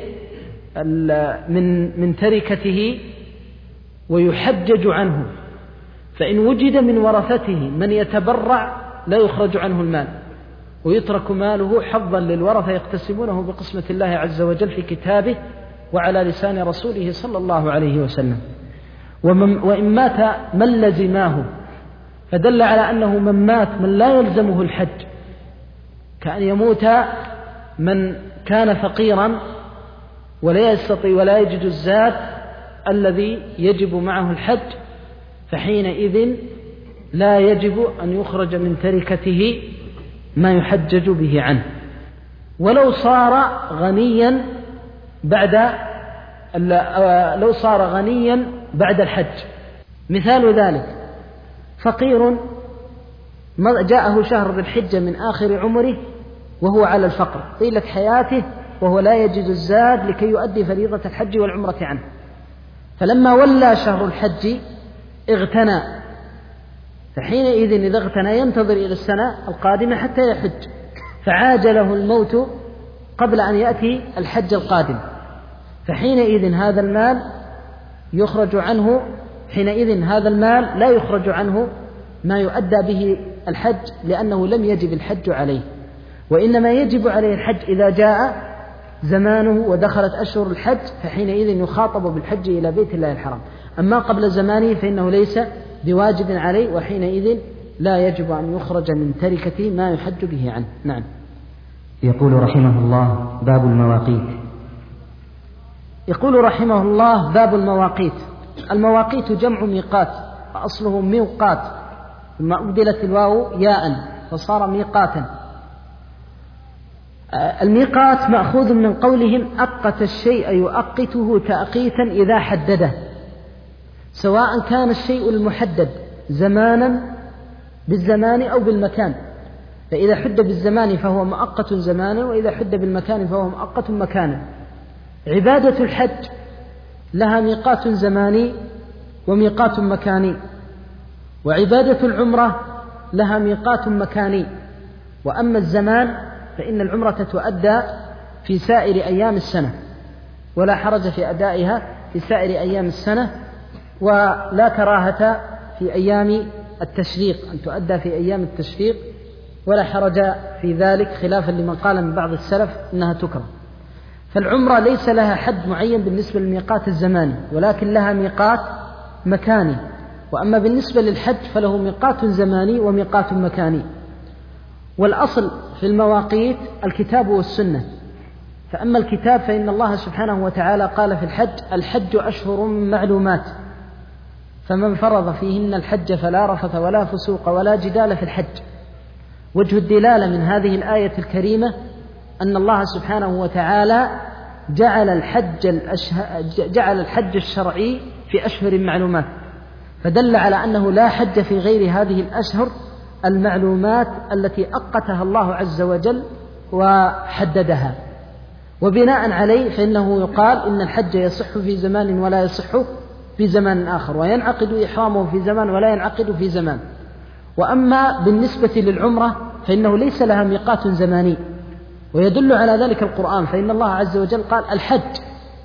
من من تركته ويحجج عنه. فإن وجد من ورثته من يتبرع لا يخرج عنه المال ويترك ماله حظا للورثة يقتسمونه بقسمة الله عز وجل في كتابه وعلى لسان رسوله صلى الله عليه وسلم. وإن مات من لزماه فدل على أنه من مات من لا يلزمه الحج، كأن يموت من كان فقيرا ولا يستطيع ولا يجد الزاد الذي يجب معه الحج، فحينئذ لا يجب أن يخرج من تركته ما يحجج به عنه. ولو صار غنيا بعد لو صار غنيا بعد الحج، مثال ذلك فقير جاءه شهر ذي الحجة من آخر عمره وهو على الفقر طيلة حياته وهو لا يجد الزاد لكي يؤدي فريضة الحج والعمرة عنه، فلما ولى شهر الحج اغتنى، فحينئذ إذا اغتنى ينتظر إلى السنة القادمة حتى يحج، فعاجله الموت قبل أن يأتي الحج القادم، فحينئذ هذا المال يخرج عنه حينئذ هذا المال لا يخرج عنه ما يؤدى به الحج لأنه لم يجب الحج عليه، وإنما يجب عليه الحج إذا جاء زمانه ودخلت أشهر الحج، فحينئذ يخاطب بالحج إلى بيت الله الحرام. أما قبل زمانه فإنه ليس بواجب عليه، وحينئذ لا يجب أن يخرج من تركته ما يحج به عنه. نعم. يقول رحمه الله باب المواقيت. يقول رحمه الله باب المواقيت. المواقيت جمع ميقات، أصله ميقات ثم أبدلت الواو ياء فصار ميقاتا. الميقات مأخوذ من قولهم أقت الشيء يؤقته تأقيتا إذا حدده، سواء كان الشيء المحدد زمانا بالزمان أو بالمكان، فإذا حد بالزمان فهو مؤقت زمانا، وإذا حد بالمكان فهو مؤقت مكانا. عبادة الحج لها ميقات زماني وميقات مكاني، وعبادة العمرة لها ميقات مكاني، وأما الزمان فإن العمرة تؤدى في سائر أيام السنة، ولا حرج في أدائها في سائر أيام السنة، ولا كراهة في أيام التشريق أن تؤدى في أيام التشريق، ولا حرج في ذلك خلافا لمن قال من بعض السلف إنها تكره. فالعمرة ليس لها حد معين بالنسبة للميقات الزماني، ولكن لها ميقات مكاني. وأما بالنسبة للحج فله ميقات زماني وميقات مكاني. والأصل في المواقيت الكتاب والسنة. فأما الكتاب فإن الله سبحانه وتعالى قال في الحج: الحج أشهر معلومات، فمن فرض فيهن الحج فلا رفث ولا فسوق ولا جدال في الحج. وجه الدلالة من هذه الآية الكريمة أن الله سبحانه وتعالى جعل الحج, الأشه... جعل الحج الشرعي في أشهر معلومات، فدل على أنه لا حج في غير هذه الأشهر المعلومات التي أقتها الله عز وجل وحددها. وبناء عليه فإنه يقال إن الحج يصح في زمان ولا يصح في زمان آخر، وينعقد إحرامه في زمان ولا ينعقد في زمان. وأما بالنسبة للعمرة فإنه ليس لها ميقات زماني، ويدل على ذلك القرآن، فإن الله عز وجل قال الحج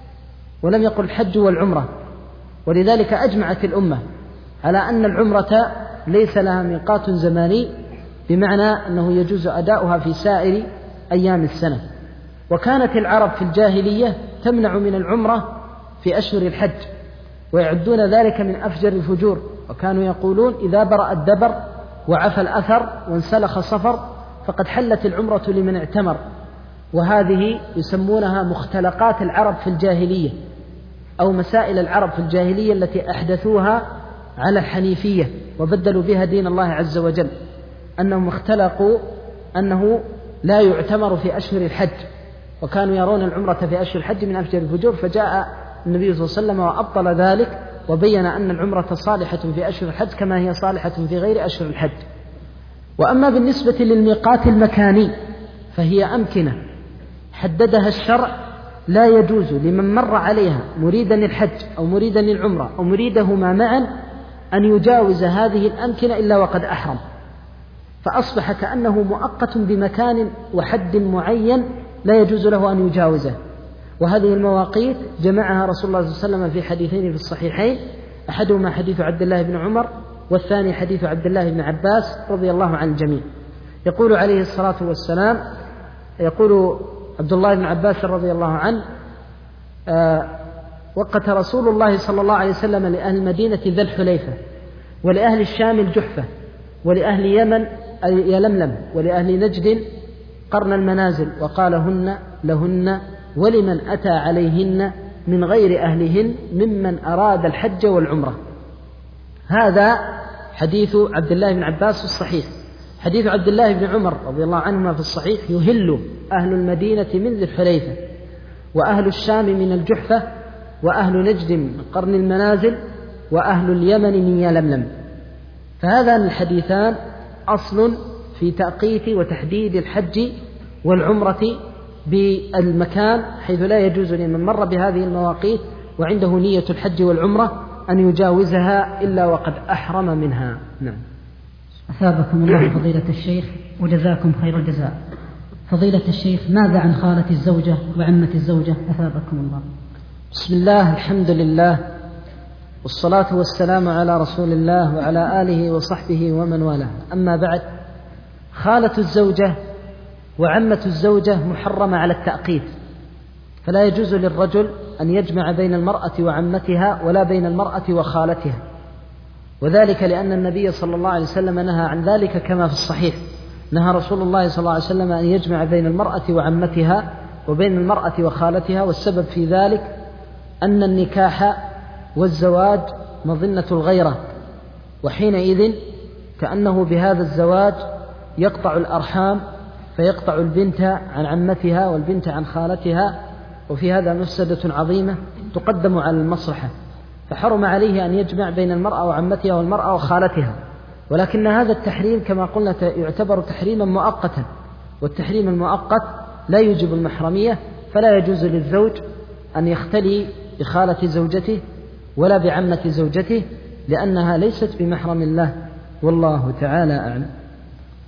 ولم يقل الحج والعمرة. ولذلك أجمعت الأمة على أن العمرة ليس لها ميقات زماني، بمعنى أنه يجوز أداؤها في سائر أيام السنة. وكانت العرب في الجاهلية تمنع من العمرة في أشهر الحج، ويعدون ذلك من أفجر الفجور، وكانوا يقولون: إذا برأ الدبر وعفى الأثر وانسلخ الصفر فقد حلت العمرة لمن اعتمر. وهذه يسمونها مختلقات العرب في الجاهلية، أو مسائل العرب في الجاهلية التي أحدثوها على الحنيفية وبدلوا بها دين الله عز وجل، أنهم اختلقوا أنه لا يعتمر في أشهر الحج، وكانوا يرون العمرة في أشهر الحج من أفجر الفجور. فجاء النبي صلى الله عليه وسلم وأبطل ذلك، وبين أن العمرة صالحة في أشهر الحج كما هي صالحة في غير أشهر الحج. وأما بالنسبة للميقات المكاني فهي أمكنة حددها الشرع لا يجوز لمن مر عليها مريدا للحج أو مريدا للعمرة أو مريدهما معا أن يجاوز هذه الأمكنة إلا وقد أحرم، فأصبح كأنه مؤقت بمكان وحد معين لا يجوز له أن يجاوزه. وهذه المواقيت جمعها رسول الله صلى الله عليه وسلم في حديثين في الصحيحين، أحدهما حديث عبد الله بن عمر، والثاني حديث عبد الله بن عباس رضي الله عن الجميع. يقول عليه الصلاة والسلام، يقول عبد الله بن عباس رضي الله عنه: آه وقت رسول الله صلى الله عليه وسلم لأهل المدينة ذا الحليفة، ولأهل الشام الجحفة، ولأهل يمن يلملم، ولأهل نجد قرن المنازل، وقال: هن لهن ولمن أتى عليهن من غير أهلهن ممن أراد الحج والعمرة. هذا حديث عبد الله بن عباس في الصحيح. حديث عبد الله بن عمر رضي الله عنهما في الصحيح: يهل أهل المدينة من ذي الحليفة، وأهل الشام من الجحفة، وأهل نجد من قرن المنازل، وأهل اليمن من يلملم. فهذان الحديثان أصل في تأقيت وتحديد الحج والعمرة بالمكان، حيث لا يجوز لمن مر بهذه المواقيت وعنده نية الحج والعمرة أن يجاوزها إلا وقد أحرم منها. نعم. أثابكم الله فضيلة الشيخ وجزاكم خير الجزاء. فضيلة الشيخ، ماذا عن خالة الزوجة وعمة الزوجة؟ أثابكم الله. بسم الله، الحمد لله، والصلاة والسلام على رسول الله وعلى آله وصحبه ومن والاه. أما بعد، خالة الزوجة وعمة الزوجة محرمة على التأقيت، فلا يجوز للرجل أن يجمع بين المرأة وعمتها ولا بين المرأة وخالتها، وذلك لأن النبي صلى الله عليه وسلم نهى عن ذلك كما في الصحيح. نهى رسول الله صلى الله عليه وسلم أن يجمع بين المرأة وعمتها وبين المرأة وخالتها، والسبب في ذلك أن النكاح والزواج مظنة الغيرة، وحينئذ كأنه بهذا الزواج يقطع الأرحام، فيقطع البنت عن عمتها والبنت عن خالتها، وفي هذا مفسدة عظيمة تقدم على المصلحة، فحرم عليه أن يجمع بين المرأة وعمتها والمرأة وخالتها. ولكن هذا التحريم كما قلنا يعتبر تحريما مؤقتا، والتحريم المؤقت لا يوجب المحرمية، فلا يجوز للزوج أن يختلي بخالة زوجته ولا بعمة زوجته، لأنها ليست بمحرم الله، والله تعالى أعلم.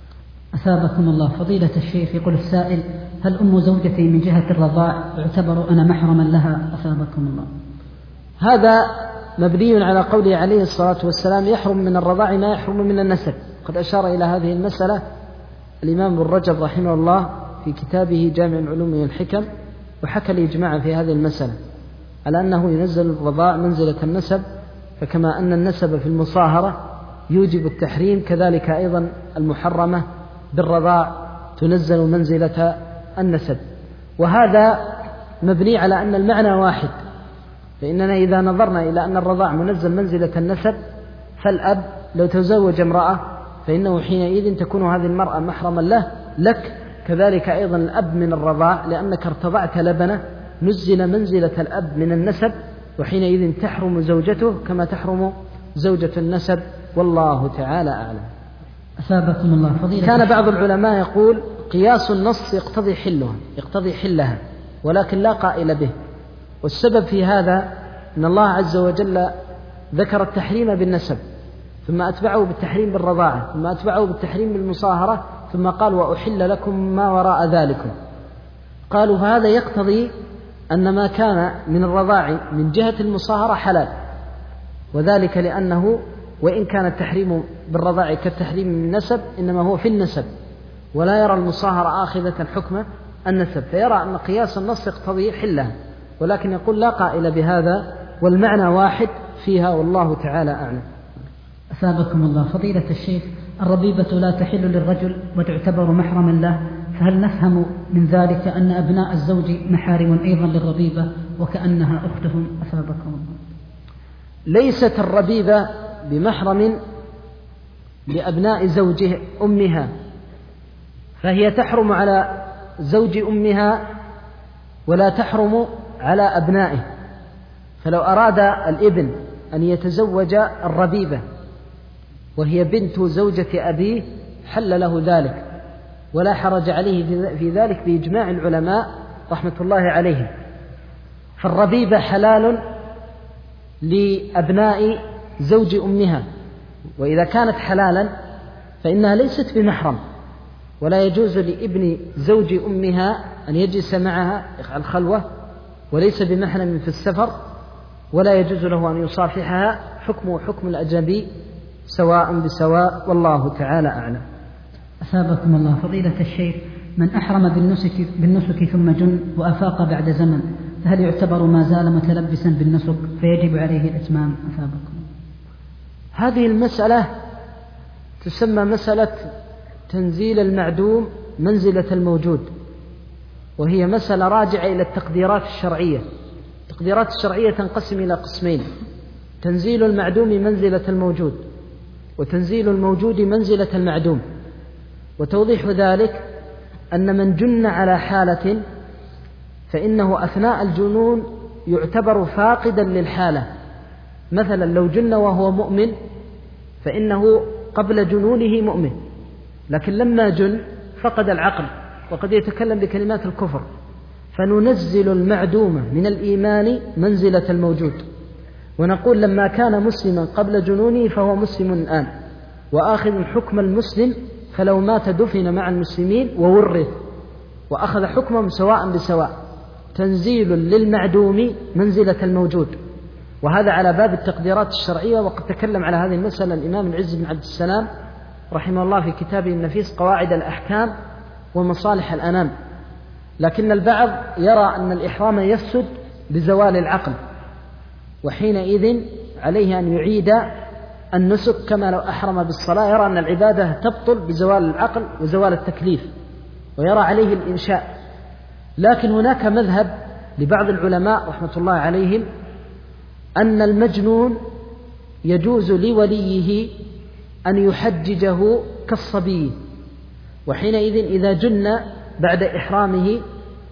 أثابكم الله فضيلة الشيخ. يقول السائل: هل أم زوجتي من جهة الرضاع اعتبر أنا محرما لها؟ أثابكم الله. هذا مبني على قوله عليه الصلاة والسلام: يحرم من الرضاع ما يحرم من النسب. قد أشار إلى هذه المسألة الإمام ابن رجب رحمه الله في كتابه جامع العلوم والحكم، وحكى الإجماع في هذه المسألة على أنه ينزل الرضاع منزلة النسب، فكما أن النسب في المصاهرة يوجب التحريم كذلك أيضا المحرمة بالرضاع تنزل منزلة النسب. وهذا مبني على أن المعنى واحد، فإننا إذا نظرنا إلى أن الرضاع منزل منزلة النسب فالأب لو تزوج امرأة فإنه حينئذ تكون هذه المرأة محرما له لك، كذلك أيضا الأب من الرضاع لأنك ارتضعت لبنه نزل منزلة الأب من النسب، وحينئذ تحرم زوجته كما تحرم زوجة النسب، والله تعالى أعلم. أثابكم الله فضيلة. كان بعض العلماء يقول قياس النص يقتضي حلها يقتضي حلها ولكن لا قائل به، والسبب في هذا أن الله عز وجل ذكر التحريم بالنسب ثم أتبعه بالتحريم بالرضاعة ثم أتبعه بالتحريم بالمصاهرة ثم قال: وأحل لكم ما وراء ذلكم. قالوا فهذا يقتضي أن ما كان من الرضاع من جهة المصاهرة حلال، وذلك لأنه وإن كان التحريم بالرضاع كالتحريم من النسب إنما هو في النسب، ولا يرى المصاهرة آخذة حكم النسب، فيرى أن قياس النص يقتضي حلها، ولكن يقول لا قائل بهذا والمعنى واحد فيها، والله تعالى أعلم. أثابكم الله فضيلة الشيخ. الربيبة لا تحل للرجل وتعتبر محرما له، فهل نفهم من ذلك أن أبناء الزوج محارم أيضا للربيبة وكأنها أختهم؟ أثابكم الله. ليست الربيبة بمحرم لأبناء زوجه أمها، فهي تحرم على زوج أمها ولا تحرم على أبنائه. فلو أراد الابن أن يتزوج الربيبة وهي بنت زوجة أبيه حل له ذلك ولا حرج عليه في ذلك بإجماع العلماء رحمة الله عليهم. فالربيبة حلال لأبناء زوج أمها، وإذا كانت حلالا فإنها ليست بمحرم، ولا يجوز لابن زوج أمها أن يجلس معها الخلوة، وليس بمحرم في السفر، ولا يجوز له أن يصافحها، حكمه حكم الأجنبي سواء بسواء، والله تعالى أعلم. أثابكم الله فضيلة الشيخ. من أحرم بالنسك, بالنسك ثم جن وأفاق بعد زمن، فهل يعتبر ما زال متلبسا بالنسك فيجب عليه الإتمام؟ أثابكم. هذه المسألة تسمى مسألة تنزيل المعدوم منزلة الموجود، وهي مسألة راجعة إلى التقديرات الشرعية. التقديرات الشرعية تنقسم إلى قسمين: تنزيل المعدوم منزلة الموجود، وتنزيل الموجود منزلة المعدوم. وتوضيح ذلك أن من جن على حالة فإنه أثناء الجنون يعتبر فاقدا للحالة. مثلا لو جن وهو مؤمن فإنه قبل جنونه مؤمن، لكن لما جن فقد العقل وقد يتكلم بكلمات الكفر، فننزل المعدوم من الإيمان منزلة الموجود، ونقول لما كان مسلما قبل جنونه فهو مسلم الآن وآخذ حكم المسلم، فلو مات دفن مع المسلمين وورث وأخذ حكمهم سواء بسواء. تنزيل للمعدوم منزلة الموجود، وهذا على باب التقديرات الشرعية. وقد تكلم على هذه المسألة الإمام العز بن عبد السلام رحمه الله في كتابه النفيس قواعد الأحكام ومصالح الأنام. لكن البعض يرى أن الإحرام يفسد بزوال العقل، وحينئذ عليه أن يعيد النسك كما لو أحرم بالصلاة. يرى أن العبادة تبطل بزوال العقل وزوال التكليف، ويرى عليه الإنشاء. لكن هناك مذهب لبعض العلماء رحمة الله عليهم أن المجنون يجوز لوليه أن يحججه كالصبي، وحينئذ إذا جن بعد إحرامه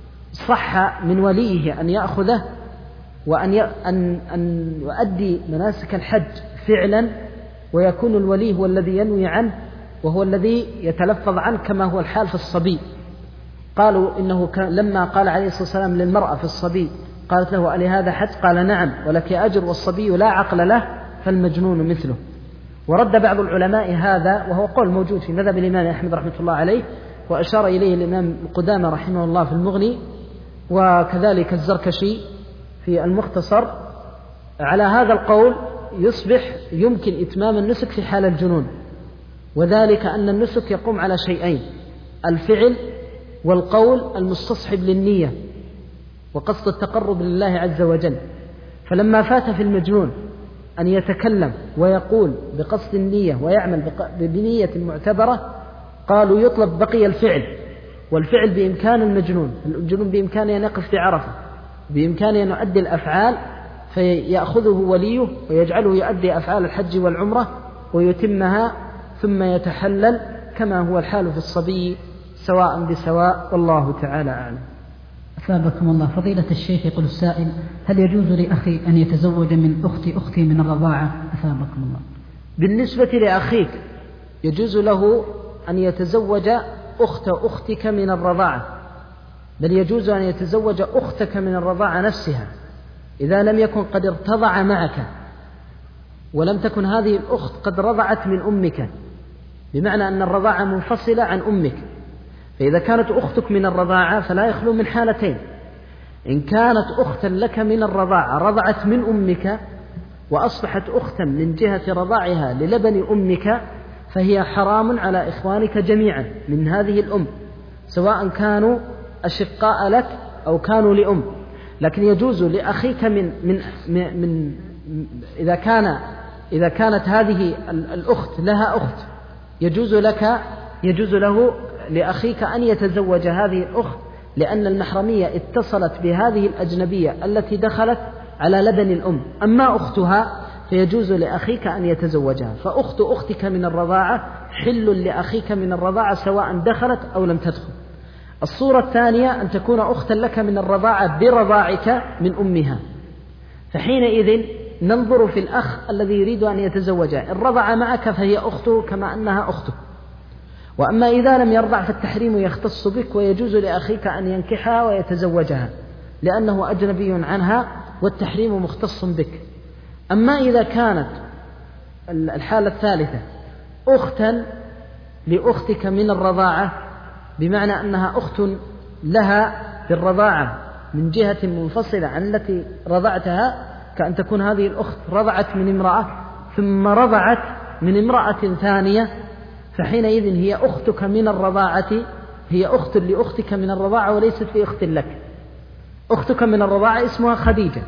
صح من وليه أن يأخذه وأن أن أن يؤدي مناسك الحج فعلا، ويكون الولي هو الذي ينوي عنه وهو الذي يتلفظ عنه كما هو الحال في الصبي. قالوا إنه لما قال عليه الصلاة والسلام للمرأة في الصبي قالت له: ألي هذا حج؟ قال: نعم، ولك أجر، والصبي لا عقل له فالمجنون مثله. ورد بعض العلماء هذا، وهو قول موجود في مذهب الإمام أحمد رحمة الله عليه، وأشار إليه الإمام قدامة رحمه الله في المغني، وكذلك الزركشي في المختصر. على هذا القول يصبح يمكن إتمام النسك في حال الجنون، وذلك أن النسك يقوم على شيئين: الفعل والقول المستصحب للنية وقصد التقرب لله عز وجل. فلما فات في المجنون أن يتكلم ويقول بقصد النية ويعمل بنية معتبرة، قالوا يطلب بقي الفعل، والفعل بإمكان المجنون، الجنون بإمكانه أن يقف في عرفة، بإمكانه أن يؤدي الأفعال فيأخذه وليه ويجعله يؤدي أفعال الحج والعمرة ويتمها ثم يتحلل، كما هو الحال في الصبي سواء بسواء، والله تعالى أعلم. أثابكم الله. فضيلة الشيخ، يقول السائل: هل يجوز لأخي أن يتزوج من أخت أختي من الرضاعة؟ أثابكم الله. بالنسبة لأخيك يجوز له أن يتزوج أخت أختك من الرضاعة، بل يجوز أن يتزوج أختك من الرضاعة نفسها إذا لم يكن قد ارتضع معك ولم تكن هذه الأخت قد رضعت من أمك، بمعنى أن الرضاعة منفصلة عن أمك. فإذا كانت أختك من الرضاعة فلا يخلو من حالتين: إن كانت أختا لك من الرضاعة رضعت من أمك وأصبحت أختا من جهة رضاعها للبن أمك، فهي حرام على إخوانك جميعا من هذه الأم، سواء كانوا أشقاء لك أو كانوا لأم. لكن يجوز لأخيك من من من إذا كان إذا كانت هذه الأخت لها أخت، يجوز لك يجوز له لأخيك أن يتزوج هذه الأخت، لأن المحرمية اتصلت بهذه الأجنبية التي دخلت على لبن الأم. أما أختها فيجوز لأخيك أن يتزوجها، فأخت أختك من الرضاعة حل لأخيك من الرضاعة سواء دخلت أو لم تدخل. الصورة الثانية أن تكون أختا لك من الرضاعة برضاعك من أمها، فحينئذ ننظر في الأخ الذي يريد أن يتزوجها، إن رضع معك فهي أخته كما أنها أخته. وأما إذا لم يرضع فالتحريم يختص بك، ويجوز لأخيك أن ينكحها ويتزوجها لأنه أجنبي عنها، والتحريم مختص بك. أما إذا كانت الحالة الثالثة أختا لأختك من الرضاعة، بمعنى أنها أخت لها بالرضاعة من جهة منفصلة عن التي رضعتها، كأن تكون هذه الأخت رضعت من امرأة ثم رضعت من امرأة ثانية، فحينئذ هي أختك من الرضاعة، هي أخت لأختك من الرضاعة وليست لأخت لك. أختك من الرضاعة اسمها خديجة،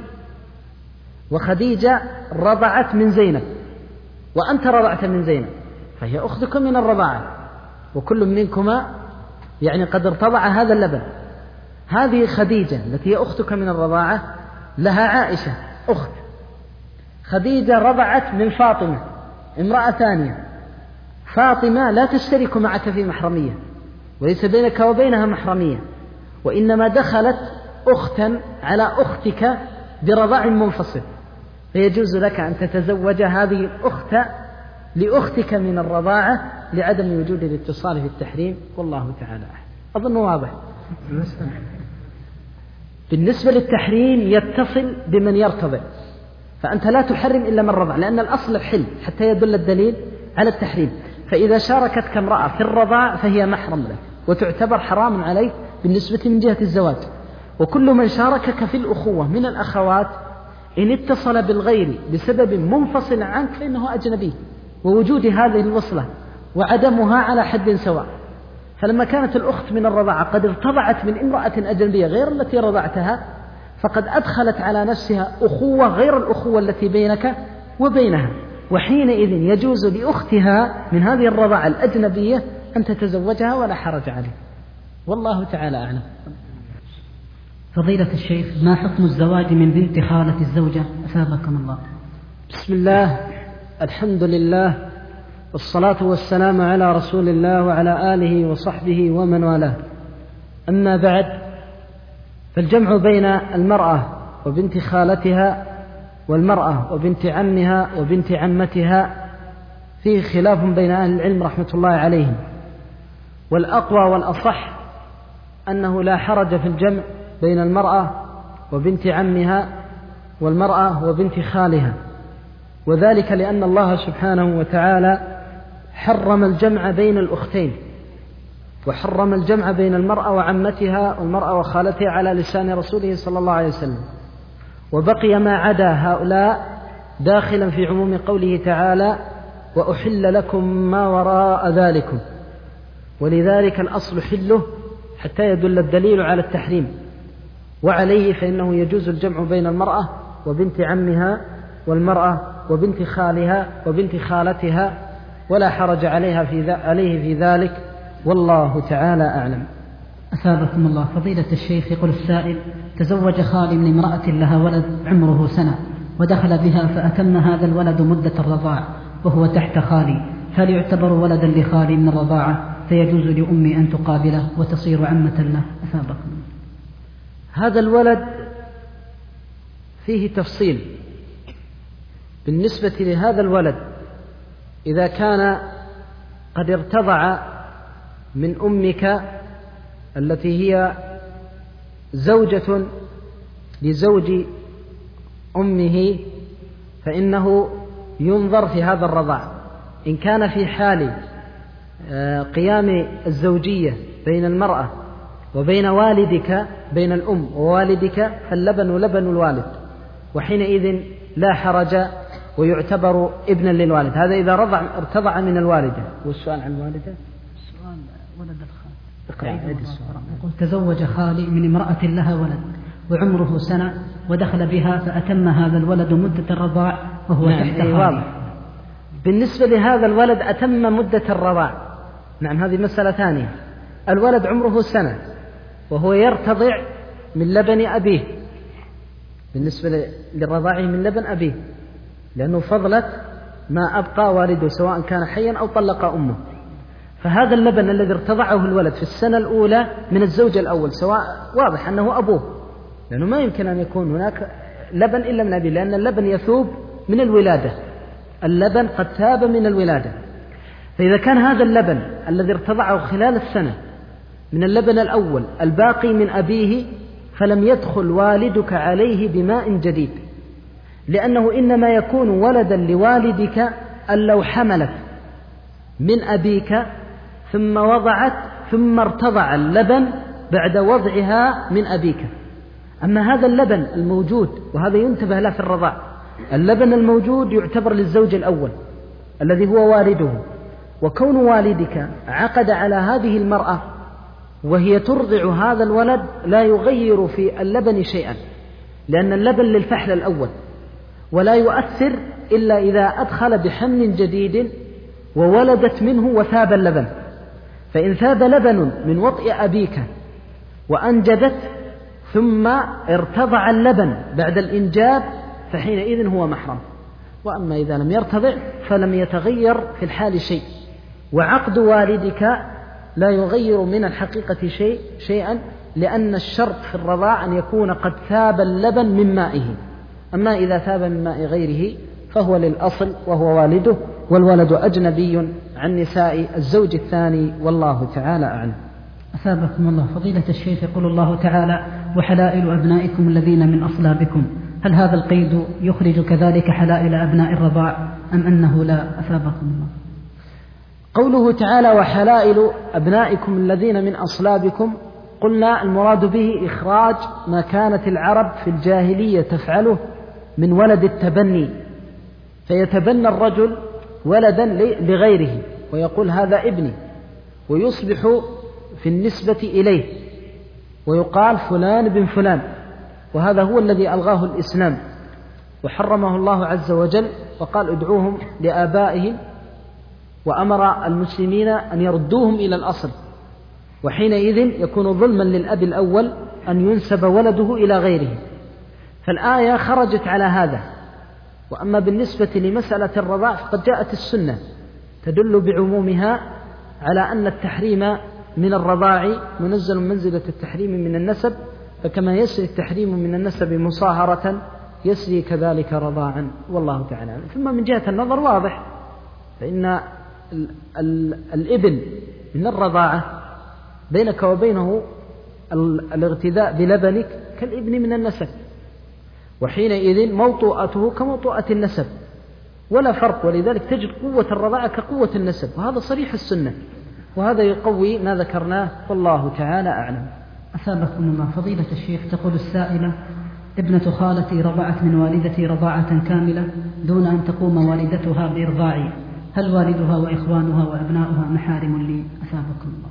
وخديجة رضعت من زينب وأنت رضعت من زينب، فهي أختك من الرضاعة، وكل منكما يعني قد ارتضع هذا اللبن. هذه خديجة التي هي أختك من الرضاعة لها عائشة أخت. خديجة رضعت من فاطمة امرأة ثانية، فاطمة لا تشترك معك في محرمية وليس بينك وبينها محرمية، وإنما دخلت أختا على أختك برضاع منفصل، فيجوز لك أن تتزوج هذه الأخت لأختك من الرضاعة لعدم وجود الاتصال في التحريم، والله تعالى أظن واضح. بالنسبة للتحريم يتصل بمن يرتضع، فأنت لا تحرم إلا من رضع، لأن الأصل الحل حتى يدل الدليل على التحريم. فإذا شاركتك امرأة في الرضاع فهي محرم لك وتعتبر حرام عليك بالنسبة من جهة الزواج. وكل من شاركك في الأخوة من الأخوات إن اتصل بالغير بسبب منفصل عنك فإنه أجنبي، ووجود هذه الوصلة وعدمها على حد سواء. فلما كانت الأخت من الرضاعة قد ارتضعت من امرأة أجنبية غير التي رضعتها، فقد أدخلت على نفسها أخوة غير الأخوة التي بينك وبينها، وحينئذ يجوز لأختها من هذه الرضاعة الأجنبية أن تتزوجها ولا حرج عليه، والله تعالى أعلم. فضيلة الشيخ، ما حكم الزواج من بنت خالة الزوجة؟ أثابكم الله. بسم الله، الحمد لله، والصلاة والسلام على رسول الله وعلى آله وصحبه ومن والاه. أما بعد، فالجمع بين المرأة وبنت خالتها والمرأة وبنت عمها وبنت عمتها فيه خلاف بين أهل العلم رحمة الله عليهم، والأقوى والأصح أنه لا حرج في الجمع بين المرأة وبنت عمها والمرأة وبنت خالها، وذلك لأن الله سبحانه وتعالى حرم الجمع بين الأختين، وحرم الجمع بين المرأة وعمتها والمرأة وخالتها على لسان رسوله صلى الله عليه وسلم، وبقي ما عدا هؤلاء داخلا في عموم قوله تعالى وأحل لكم ما وراء ذلكم، ولذلك الأصل حله حتى يدل الدليل على التحريم، وعليه فإنه يجوز الجمع بين المرأة وبنت عمها والمرأة وبنت خالها وبنت خالتها، ولا حرج عليها في عليه في ذلك، والله تعالى أعلم. أثابكم الله. فضيلة الشيخ، يقول السائل: تزوج خالي من امرأة لها ولد عمره سنة، ودخل بها فأتم هذا الولد مدة الرضاع وهو تحت خالي، هل يعتبر ولدا لخالي من الرضاعة فيجوز لأمي أن تقابله وتصير عمة له؟ أثابكم. هذا الولد فيه تفصيل. بالنسبة لهذا الولد إذا كان قد ارتضع من أمك التي هي زوجة لزوج أمه فإنه ينظر في هذا الرضاع. إن كان في حال قيام الزوجية بين المرأة وبين والدك، بين الأم ووالدك، فاللبن لبن الوالد، وحينئذ لا حرج ويعتبر ابنا للوالد. هذا إذا رضع ارتضع من الوالدة. والسؤال عن الوالدة؟ السؤال ولد الخال. يقول: تزوج خالي من امرأة لها ولد وعمره سنة، ودخل بها فأتم هذا الولد مدة الرضاع وهو نعم تحت خالي. بالنسبة لهذا الولد أتم مدة الرضاع، نعم هذه مسألة ثانية. الولد عمره سنة وهو يرتضع من لبن أبيه، بالنسبة للرضاعه من لبن أبيه، لأنه فضلت ما أبقى والده سواء كان حيا أو طلق أمه. فهذا اللبن الذي ارتضعه الولد في السنة الأولى من الزوج الأول، سواء واضح أنه أبوه، لأنه ما يمكن أن يكون هناك لبن إلا من أبيه، لأن اللبن يثوب من الولادة، اللبن قد ثاب من الولادة. فإذا كان هذا اللبن الذي ارتضعه خلال السنة من اللبن الأول الباقي من أبيه، فلم يدخل والدك عليه بماء جديد، لأنه إنما يكون ولدا لوالدك أن لو حملت من أبيك ثم وضعت ثم ارتضع اللبن بعد وضعها من أبيك. أما هذا اللبن الموجود، وهذا ينتبه له في الرضاع، اللبن الموجود يعتبر للزوج الأول الذي هو والده، وكون والدك عقد على هذه المرأة وهي ترضع هذا الولد لا يغير في اللبن شيئا، لأن اللبن للفحل الأول، ولا يؤثر إلا إذا أدخل بحمل جديد وولدت منه وثاب اللبن. فإن ثاب لبن من وطئ أبيك وأنجبت ثم ارتضع اللبن بعد الإنجاب فحينئذ هو محرم. وأما إذا لم يرتضع فلم يتغير في الحال شيء، وعقد والدك لا يغير من الحقيقة شيء شيئا، لأن الشرط في الرضاع أن يكون قد ثاب اللبن من مائه. أما إذا ثاب من ماء غيره فهو للأصل وهو والده، والولد أجنبي عن نساء الزوج الثاني، والله تعالى أعلم. أثابكم الله. فضيلة الشيخ، يقول الله تعالى: وحلائل أبنائكم الذين من أصلابكم، هل هذا القيد يخرج كذلك حلائل أبناء الرضاع أم أنه لا؟ أثابكم الله. قوله تعالى: وحلائل أبنائكم الذين من أصلابكم، قلنا المراد به إخراج ما كانت العرب في الجاهلية تفعله من ولد التبني، فيتبنى الرجل ولدا لغيره ويقول هذا ابني، ويصبح في النسبة إليه ويقال فلان بن فلان، وهذا هو الذي ألغاه الإسلام وحرمه الله عز وجل، وقال ادعوهم لآبائهم، وأمر المسلمين أن يردوهم إلى الأصل، وحينئذ يكون ظلما للأب الأول أن ينسب ولده إلى غيره. فالآية خرجت على هذا. وأما بالنسبة لمسألة الرضاع فقد جاءت السنة تدل بعمومها على أن التحريم من الرضاع منزل منزلة التحريم من النسب، فكما يسري التحريم من النسب مصاهرة يسري كذلك رضاعا، والله تعالى. ثم من جهة النظر واضح، فإن ال ال الابن من الرضاعة بينك وبينه الاغتذاء بلبنك كالابن من النسب، وحينئذ موطوءته كموطوءة النسب، ولا فرق، ولذلك تجد قوة الرضاعة كقوة النسب، وهذا صريح السنة، وهذا يقوي ما ذكرناه والله تعالى أعلم. أثابكم الله. فضيلة الشيخ، تقول السائلة: ابنة خالتي رضعت من والدتي رضاعة كاملة دون أن تقوم والدتها بإرضاعي، هل والدها وإخوانها وأبناؤها محارم لي؟ أثابكم الله.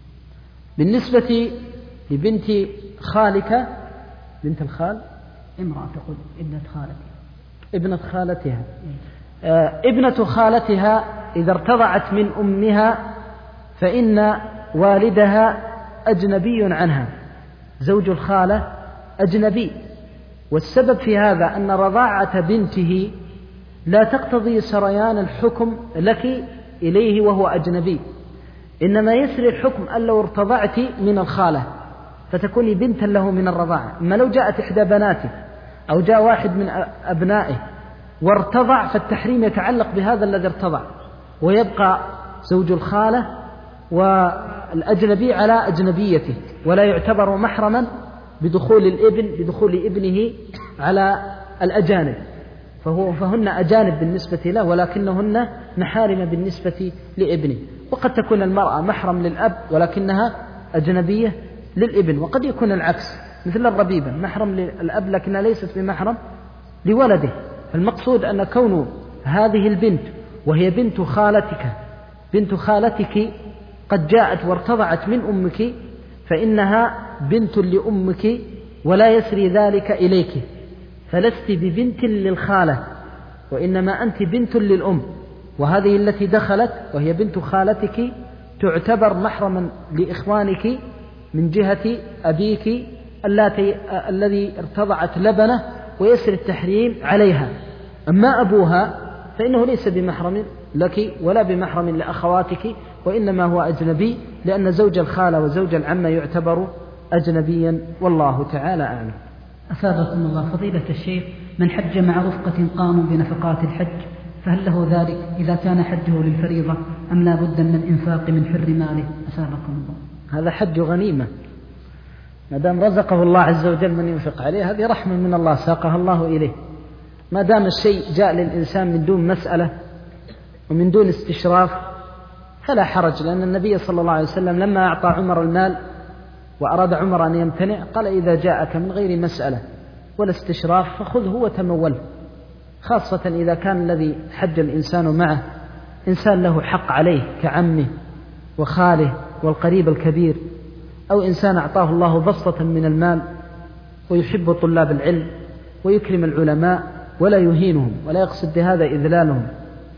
بالنسبة لبنت خالك، بنت الخال، امرأة تقول ابنة خالتي، ابنة خالتها، آه ابنة خالتها إذا ارتضعت من أمها فإن والدها أجنبي عنها، زوج الخالة أجنبي، والسبب في هذا أن رضاعة بنته لا تقتضي سريان الحكم لك إليه وهو أجنبي، إنما يسري الحكم أن لو ارتضعت من الخالة فتكوني بنتا له من الرضاعة. أما لو جاءت إحدى بناته أو جاء واحد من أبنائه وارتضع فالتحريم يتعلق بهذا الذي ارتضع، ويبقى زوج الخالة والأجنبي على أجنبيته، ولا يعتبر محرما بدخول الابن بدخول ابنه على الأجانب، فهو فهن أجانب بالنسبة له ولكنهن محارم بالنسبة لابنه. وقد تكون المرأة محرم للأب ولكنها أجنبية للابن، وقد يكون العكس مثل الربيبة محرم للأب لكنها ليست بمحرم لولده. فالمقصود أن كون هذه البنت وهي بنت خالتك بنت خالتك قد جاءت وارتضعت من أمك فإنها بنت لأمك ولا يسري ذلك إليك، فلست ببنت للخالة وإنما أنت بنت للأم، وهذه التي دخلت وهي بنت خالتك تعتبر محرما لإخوانك من جهة أبيك التي الذي ارتضعت لبنه ويسري التحريم عليها. أما أبوها فإنه ليس بمحرم لك ولا بمحرم لأخواتك، وإنما هو أجنبي، لأن زوج الخالة وزوج العمة يعتبر أجنبيا، والله تعالى أعلم. أثابكم الله. فضيلة الشيخ، من حج مع رفقة قاموا بنفقات الحج فهل له ذلك إذا كان حجه للفريضة أم لا بد من الإنفاق من حر ماله؟ أثابكم الله. هذا حج غنيمة، ما دام رزقه الله عز وجل من ينفق عليه، هذه رحمة من الله ساقها الله إليه. ما دام الشيء جاء للإنسان من دون مسألة ومن دون استشراف فلا حرج، لأن النبي صلى الله عليه وسلم لما أعطى عمر المال وأراد عمر أن يمتنع قال: إذا جاءك من غير مسألة ولا استشراف فخذه وتموله، خاصة إذا كان الذي حج الإنسان معه إنسان له حق عليه كعمه وخاله والقريب الكبير، أو إنسان أعطاه الله بسطة من المال ويحب طلاب العلم ويكرم العلماء ولا يهينهم ولا يقصد بهذا إذلالهم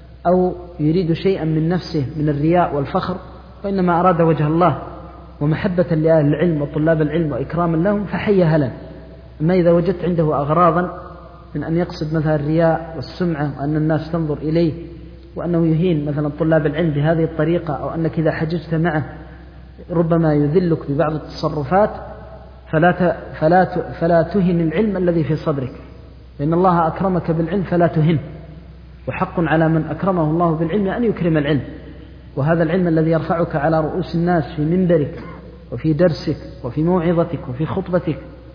أو يريد شيئا من نفسه من الرياء والفخر، وإنما أراد وجه الله ومحبة لأهل العلم وطلاب العلم وإكراما لهم فحي هلا. أما إذا وجدت عنده أغراضا من أن يقصد مثلا الرياء والسمعة وأن الناس تنظر إليه وأنه يهين مثلا طلاب العلم بهذه الطريقة، أو أنك إذا حججت معه ربما يذلك ببعض التصرفات، فلا فلا فلا تهن العلم الذي في صدرك، لأن الله أكرمك بالعلم فلا تهن، وحق على من أكرمه الله بالعلم أن يكرم العلم، وهذا العلم الذي يرفعك على رؤوس الناس في منبرك وفي درسك وفي موعظتك وفي خطبتك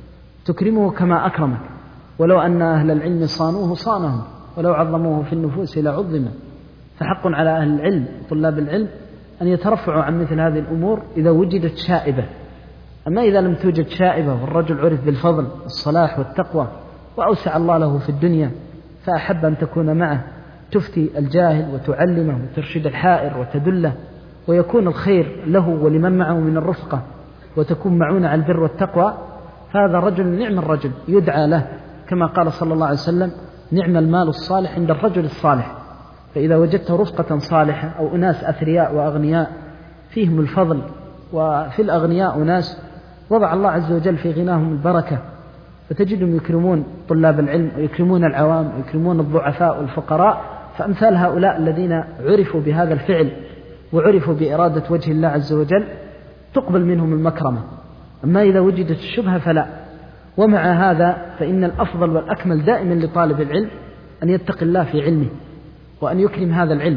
تكرمه كما أكرمك، ولو أن أهل العلم صانوه صانهم ولو عظموه في النفوس لعظم. فحق على أهل العلم طلاب العلم أن يترفعوا عن مثل هذه الأمور إذا وجدت شائبة. أما إذا لم توجد شائبة والرجل عرف بالفضل والصلاح والتقوى وأوسع الله له في الدنيا فأحب أن تكون معه تفتي الجاهل وتعلمه وترشد الحائر وتدله، ويكون الخير له ولمن معه من الرفقة وتكون معون على البر والتقوى، فهذا رجل نعم الرجل يدعى له، كما قال صلى الله عليه وسلم: نعم المال الصالح عند الرجل الصالح. فإذا وجدت رفقة صالحة أو أناس أثرياء وأغنياء فيهم الفضل، وفي الأغنياء أناس وضع الله عز وجل في غناهم البركة، فتجدهم يكرمون طلاب العلم ويكرمون العوام ويكرمون الضعفاء والفقراء، فأمثال هؤلاء الذين عرفوا بهذا الفعل وعرفوا بإرادة وجه الله عز وجل تقبل منهم المكرمة. أما إذا وجدت الشبهة فلا. ومع هذا فإن الأفضل والأكمل دائما لطالب العلم أن يتقي الله في علمه وأن يكرم هذا العلم.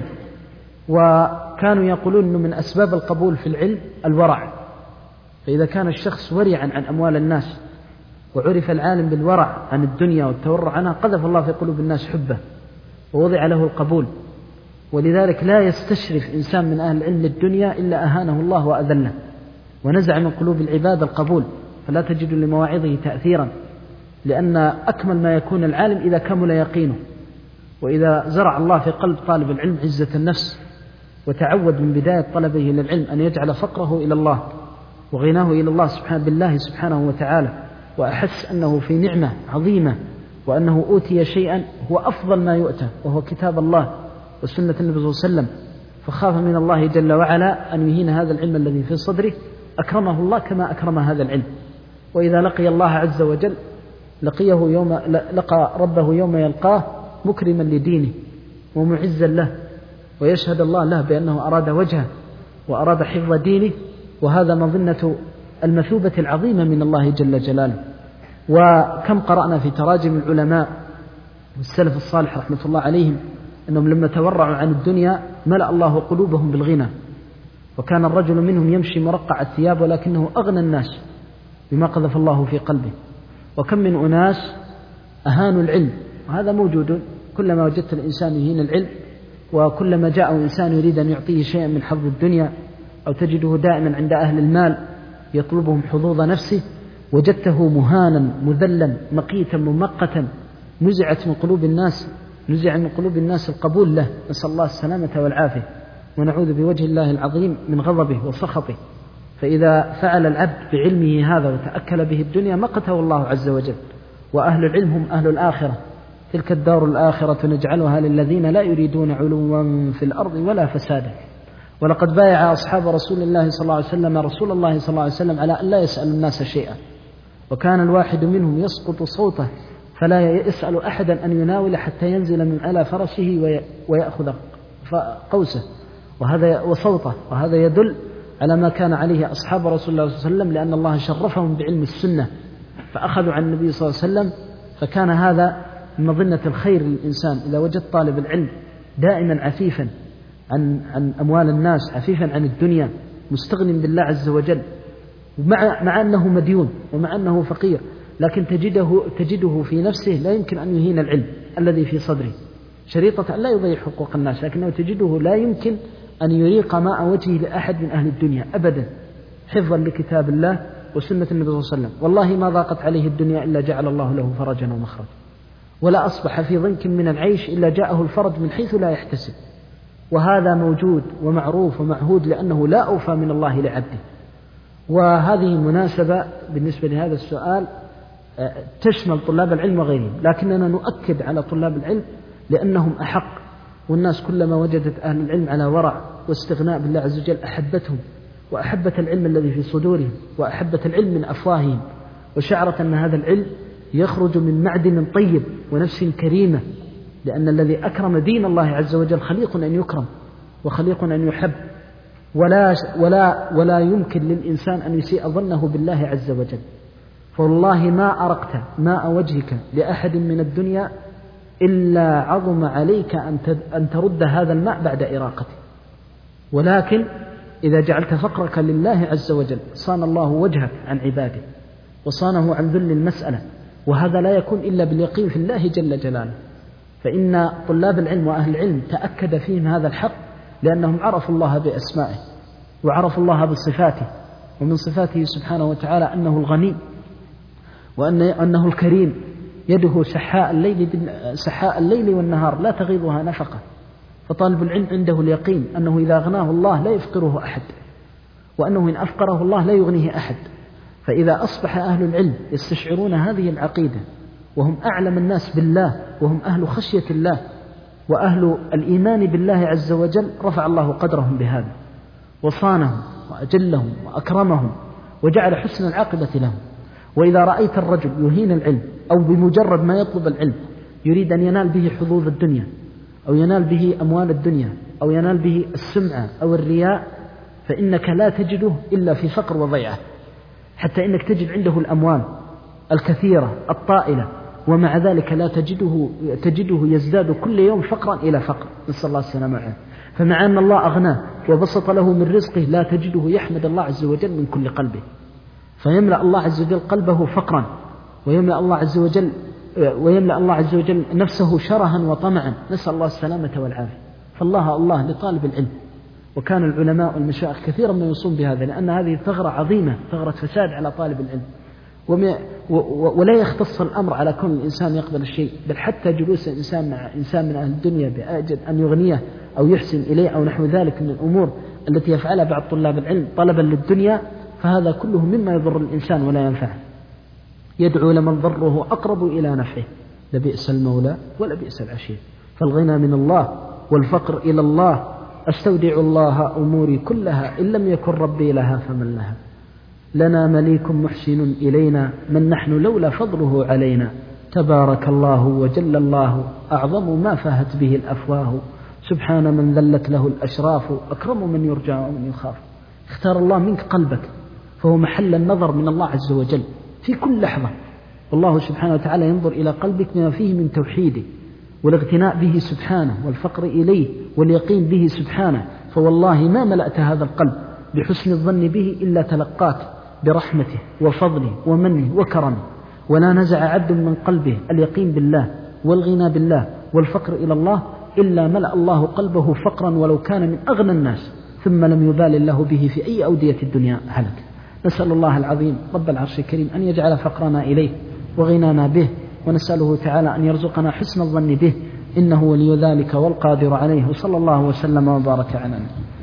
وكانوا يقولون أنه من أسباب القبول في العلم الورع، فإذا كان الشخص ورعا عن أموال الناس وعرف العالم بالورع عن الدنيا والتورع عنها قذف الله في قلوب الناس حبه، ووضع له القبول، ولذلك لا يستشرف إنسان من أهل العلم الدنيا إلا أهانه الله وأذله، ونزع من قلوب العباد القبول، فلا تجد لمواعظه تأثيرا، لأن أكمل ما يكون العالم إذا كمل يقينه، وإذا زرع الله في قلب طالب العلم عزة النفس، وتعود من بداية طلبه للعلم أن يجعل فقره إلى الله وغناه إلى الله سبحانه بالله سبحانه وتعالى، وأحس أنه في نعمة عظيمة، وأنه أوتي شيئا هو أفضل ما يؤتى، وهو كتاب الله وسنة النبي صلى الله عليه وسلم، فخاف من الله جل وعلا أن يهين هذا العلم الذي في صدره، أكرمه الله كما أكرم هذا العلم. وإذا لقي الله عز وجل لقيه يوم لقى ربه يوم يلقاه مكرما لدينه ومعزا له، ويشهد الله له بأنه أراد وجهه وأراد حفظ دينه، وهذا مظنة المثوبة العظيمة من الله جل جلاله. وكم قرأنا في تراجم العلماء والسلف الصالح رحمة الله عليهم أنهم لما تورعوا عن الدنيا ملأ الله قلوبهم بالغنى، وكان الرجل منهم يمشي مرقع الثياب ولكنه أغنى الناس بما قذف الله في قلبه. وكم من أناس أهانوا العلم، وهذا موجود، كلما وجدت الإنسان يهين العلم، وكلما جاء إنسان يريد أن يعطيه شيئا من حظ الدنيا، أو تجده دائما عند أهل المال يطلبهم حظوظ نفسه، وجدته مهانا مذلا مقيتا ممقتا، نزعت من قلوب الناس نزع من قلوب الناس القبول له، نسأل الله السلامة والعافية، ونعوذ بوجه الله العظيم من غضبه وسخطه. فإذا فعل العبد بعلمه هذا وتأكل به الدنيا مقته الله عز وجل. وأهل العلم هم أهل الآخرة، تلك الدار الآخرة نجعلها للذين لا يريدون علوا في الأرض ولا فسادا. ولقد بايع أصحاب رسول الله صلى الله عليه وسلم رسول الله صلى الله عليه وسلم على أن لا يسأل الناس شيئا، وكان الواحد منهم يسقط صوته فلا يسأل أحدا أن يناول حتى ينزل من على فرسه ويأخذ قوسه وهذا وصوته، وهذا يدل على ما كان عليه أصحاب رسول الله صلى الله عليه وسلم، لأن الله شرفهم بعلم السنة فأخذوا عن النبي صلى الله عليه وسلم. فكان هذا من مظنة الخير للإنسان إذا وجد طالب العلم دائما عفيفا عن عن أموال الناس، عفيفا عن الدنيا، مستغن بالله عز وجل، مع مع أنه مديون ومع أنه فقير، لكن تجده تجده في نفسه لا يمكن أن يهين العلم الذي في صدره، شريطة أن لا يضيع حقوق الناس، لكنه تجده لا يمكن أن يريق ماء وجهه لأحد من أهل الدنيا أبدا، حفظا لكتاب الله وسنة النبي صلى الله عليه وسلم. والله ما ضاقت عليه الدنيا إلا جعل الله له فرجا ومخرجا، ولا أصبح في ضنك من العيش إلا جاءه الفرج من حيث لا يحتسب، وهذا موجود ومعروف ومعهود، لأنه لا أوفى من الله لعبده. وهذه مناسبة بالنسبة لهذا السؤال تشمل طلاب العلم وغيرهم، لكننا نؤكد على طلاب العلم لأنهم أحق، والناس كلما وجدت أهل العلم على ورع واستغناء بالله عز وجل أحبتهم، وأحبت العلم الذي في صدورهم، وأحبت العلم من أفواههم، وشعرت أن هذا العلم يخرج من معدن طيب ونفس كريمة، لأن الذي أكرم دين الله عز وجل خليق أن يكرم وخليق أن يحب، ولا, ولا, ولا يمكن للإنسان أن يسيء ظنه بالله عز وجل. فوالله ما أرقت ماء وجهك لأحد من الدنيا إلا عظم عليك أن ترد هذا الماء بعد إراقته، ولكن إذا جعلت فقرك لله عز وجل صان الله وجهك عن عباده وصانه عن ذل المسألة، وهذا لا يكون إلا باليقين في الله جل جلاله. فإن طلاب العلم وأهل العلم تأكد فيهم هذا الحق لأنهم عرفوا الله بأسمائه وعرفوا الله بصفاته، ومن صفاته سبحانه وتعالى أنه الغني، وأنه الكريم، يده سحاء الليل, سحاء الليل والنهار لا تغيضها نفقة. فطالب العلم عنده اليقين أنه إذا أغناه الله لا يفقره أحد، وأنه إن أفقره الله لا يغنيه أحد. فإذا أصبح أهل العلم يستشعرون هذه العقيدة وهم أعلم الناس بالله، وهم أهل خشية الله وأهل الإيمان بالله عز وجل، رفع الله قدرهم بهذا وصانهم وأجلهم وأكرمهم وجعل حسن العاقبة لهم. وإذا رأيت الرجل يهين العلم أو بمجرد ما يطلب العلم يريد أن ينال به حظوظ الدنيا أو ينال به أموال الدنيا أو ينال به السمعة أو الرياء، فإنك لا تجده إلا في فقر وضيعة، حتى إنك تجد عنده الأموال الكثيرة الطائلة، ومع ذلك لا تجده, تجده يزداد كل يوم فقرا إلى فقر، نسأل الله السلامة عليه. فمع أن الله أغناه وبسط له من رزقه لا تجده يحمد الله عز وجل من كل قلبه، فيملأ الله عز وجل قلبه فقرا، ويملأ الله عز وجل ويملأ الله عز وجل نفسه شرها وطمعا، نسأل الله السلامة والعافية. فالله الله لطالب العلم. وكان العلماء والمشايخ كثيرا ما يوصون بهذا، لأن هذه ثغرة عظيمة، ثغرة فساد على طالب العلم. ولا يختص الأمر على كون الإنسان يقبل الشيء، بل حتى جلوس الإنسان مع إنسان من أهل الدنيا بأجل أن يغنيه أو يحسن إليه أو نحو ذلك من الأمور التي يفعلها بعض طلاب العلم طلبا للدنيا، فهذا كله مما يضر الإنسان ولا ينفعه. يدعو لمن ضره أقرب إلى نفعه، لبئس المولى ولبئس العشير. فالغنى من الله والفقر إلى الله. أستودع الله أموري كلها، إن لم يكن ربي لها فمن لها. لنا مليك محسن إلينا، من نحن لولا فضله علينا. تبارك الله وجل الله، أعظم ما فاهت به الأفواه. سبحان من ذلت له الأشراف، أكرم من يرجى ومن يخاف. اختار الله منك قلبك، فهو محل النظر من الله عز وجل في كل لحظة. والله سبحانه وتعالى ينظر إلى قلبك بما فيه من توحيده والاغتناء به سبحانه والفقر إليه واليقين به سبحانه. فوالله ما ملأت هذا القلب بحسن الظن به إلا تلقاك برحمته وفضله ومنه وكرمه. ولا نزع عبد من قلبه اليقين بالله والغنى بالله والفقر إلى الله إلا ملأ الله قلبه فقرا ولو كان من أغنى الناس، ثم لم يبال الله به في أي أودية الدنيا هلك. نسأل الله العظيم رب العرش الكريم أن يجعل فقرنا إليه وغنانا به، ونسأله تعالى أن يرزقنا حسن الظن به، إنه ولي ذلك والقادر عليه. وصلى الله وسلم وبارك على نبينا.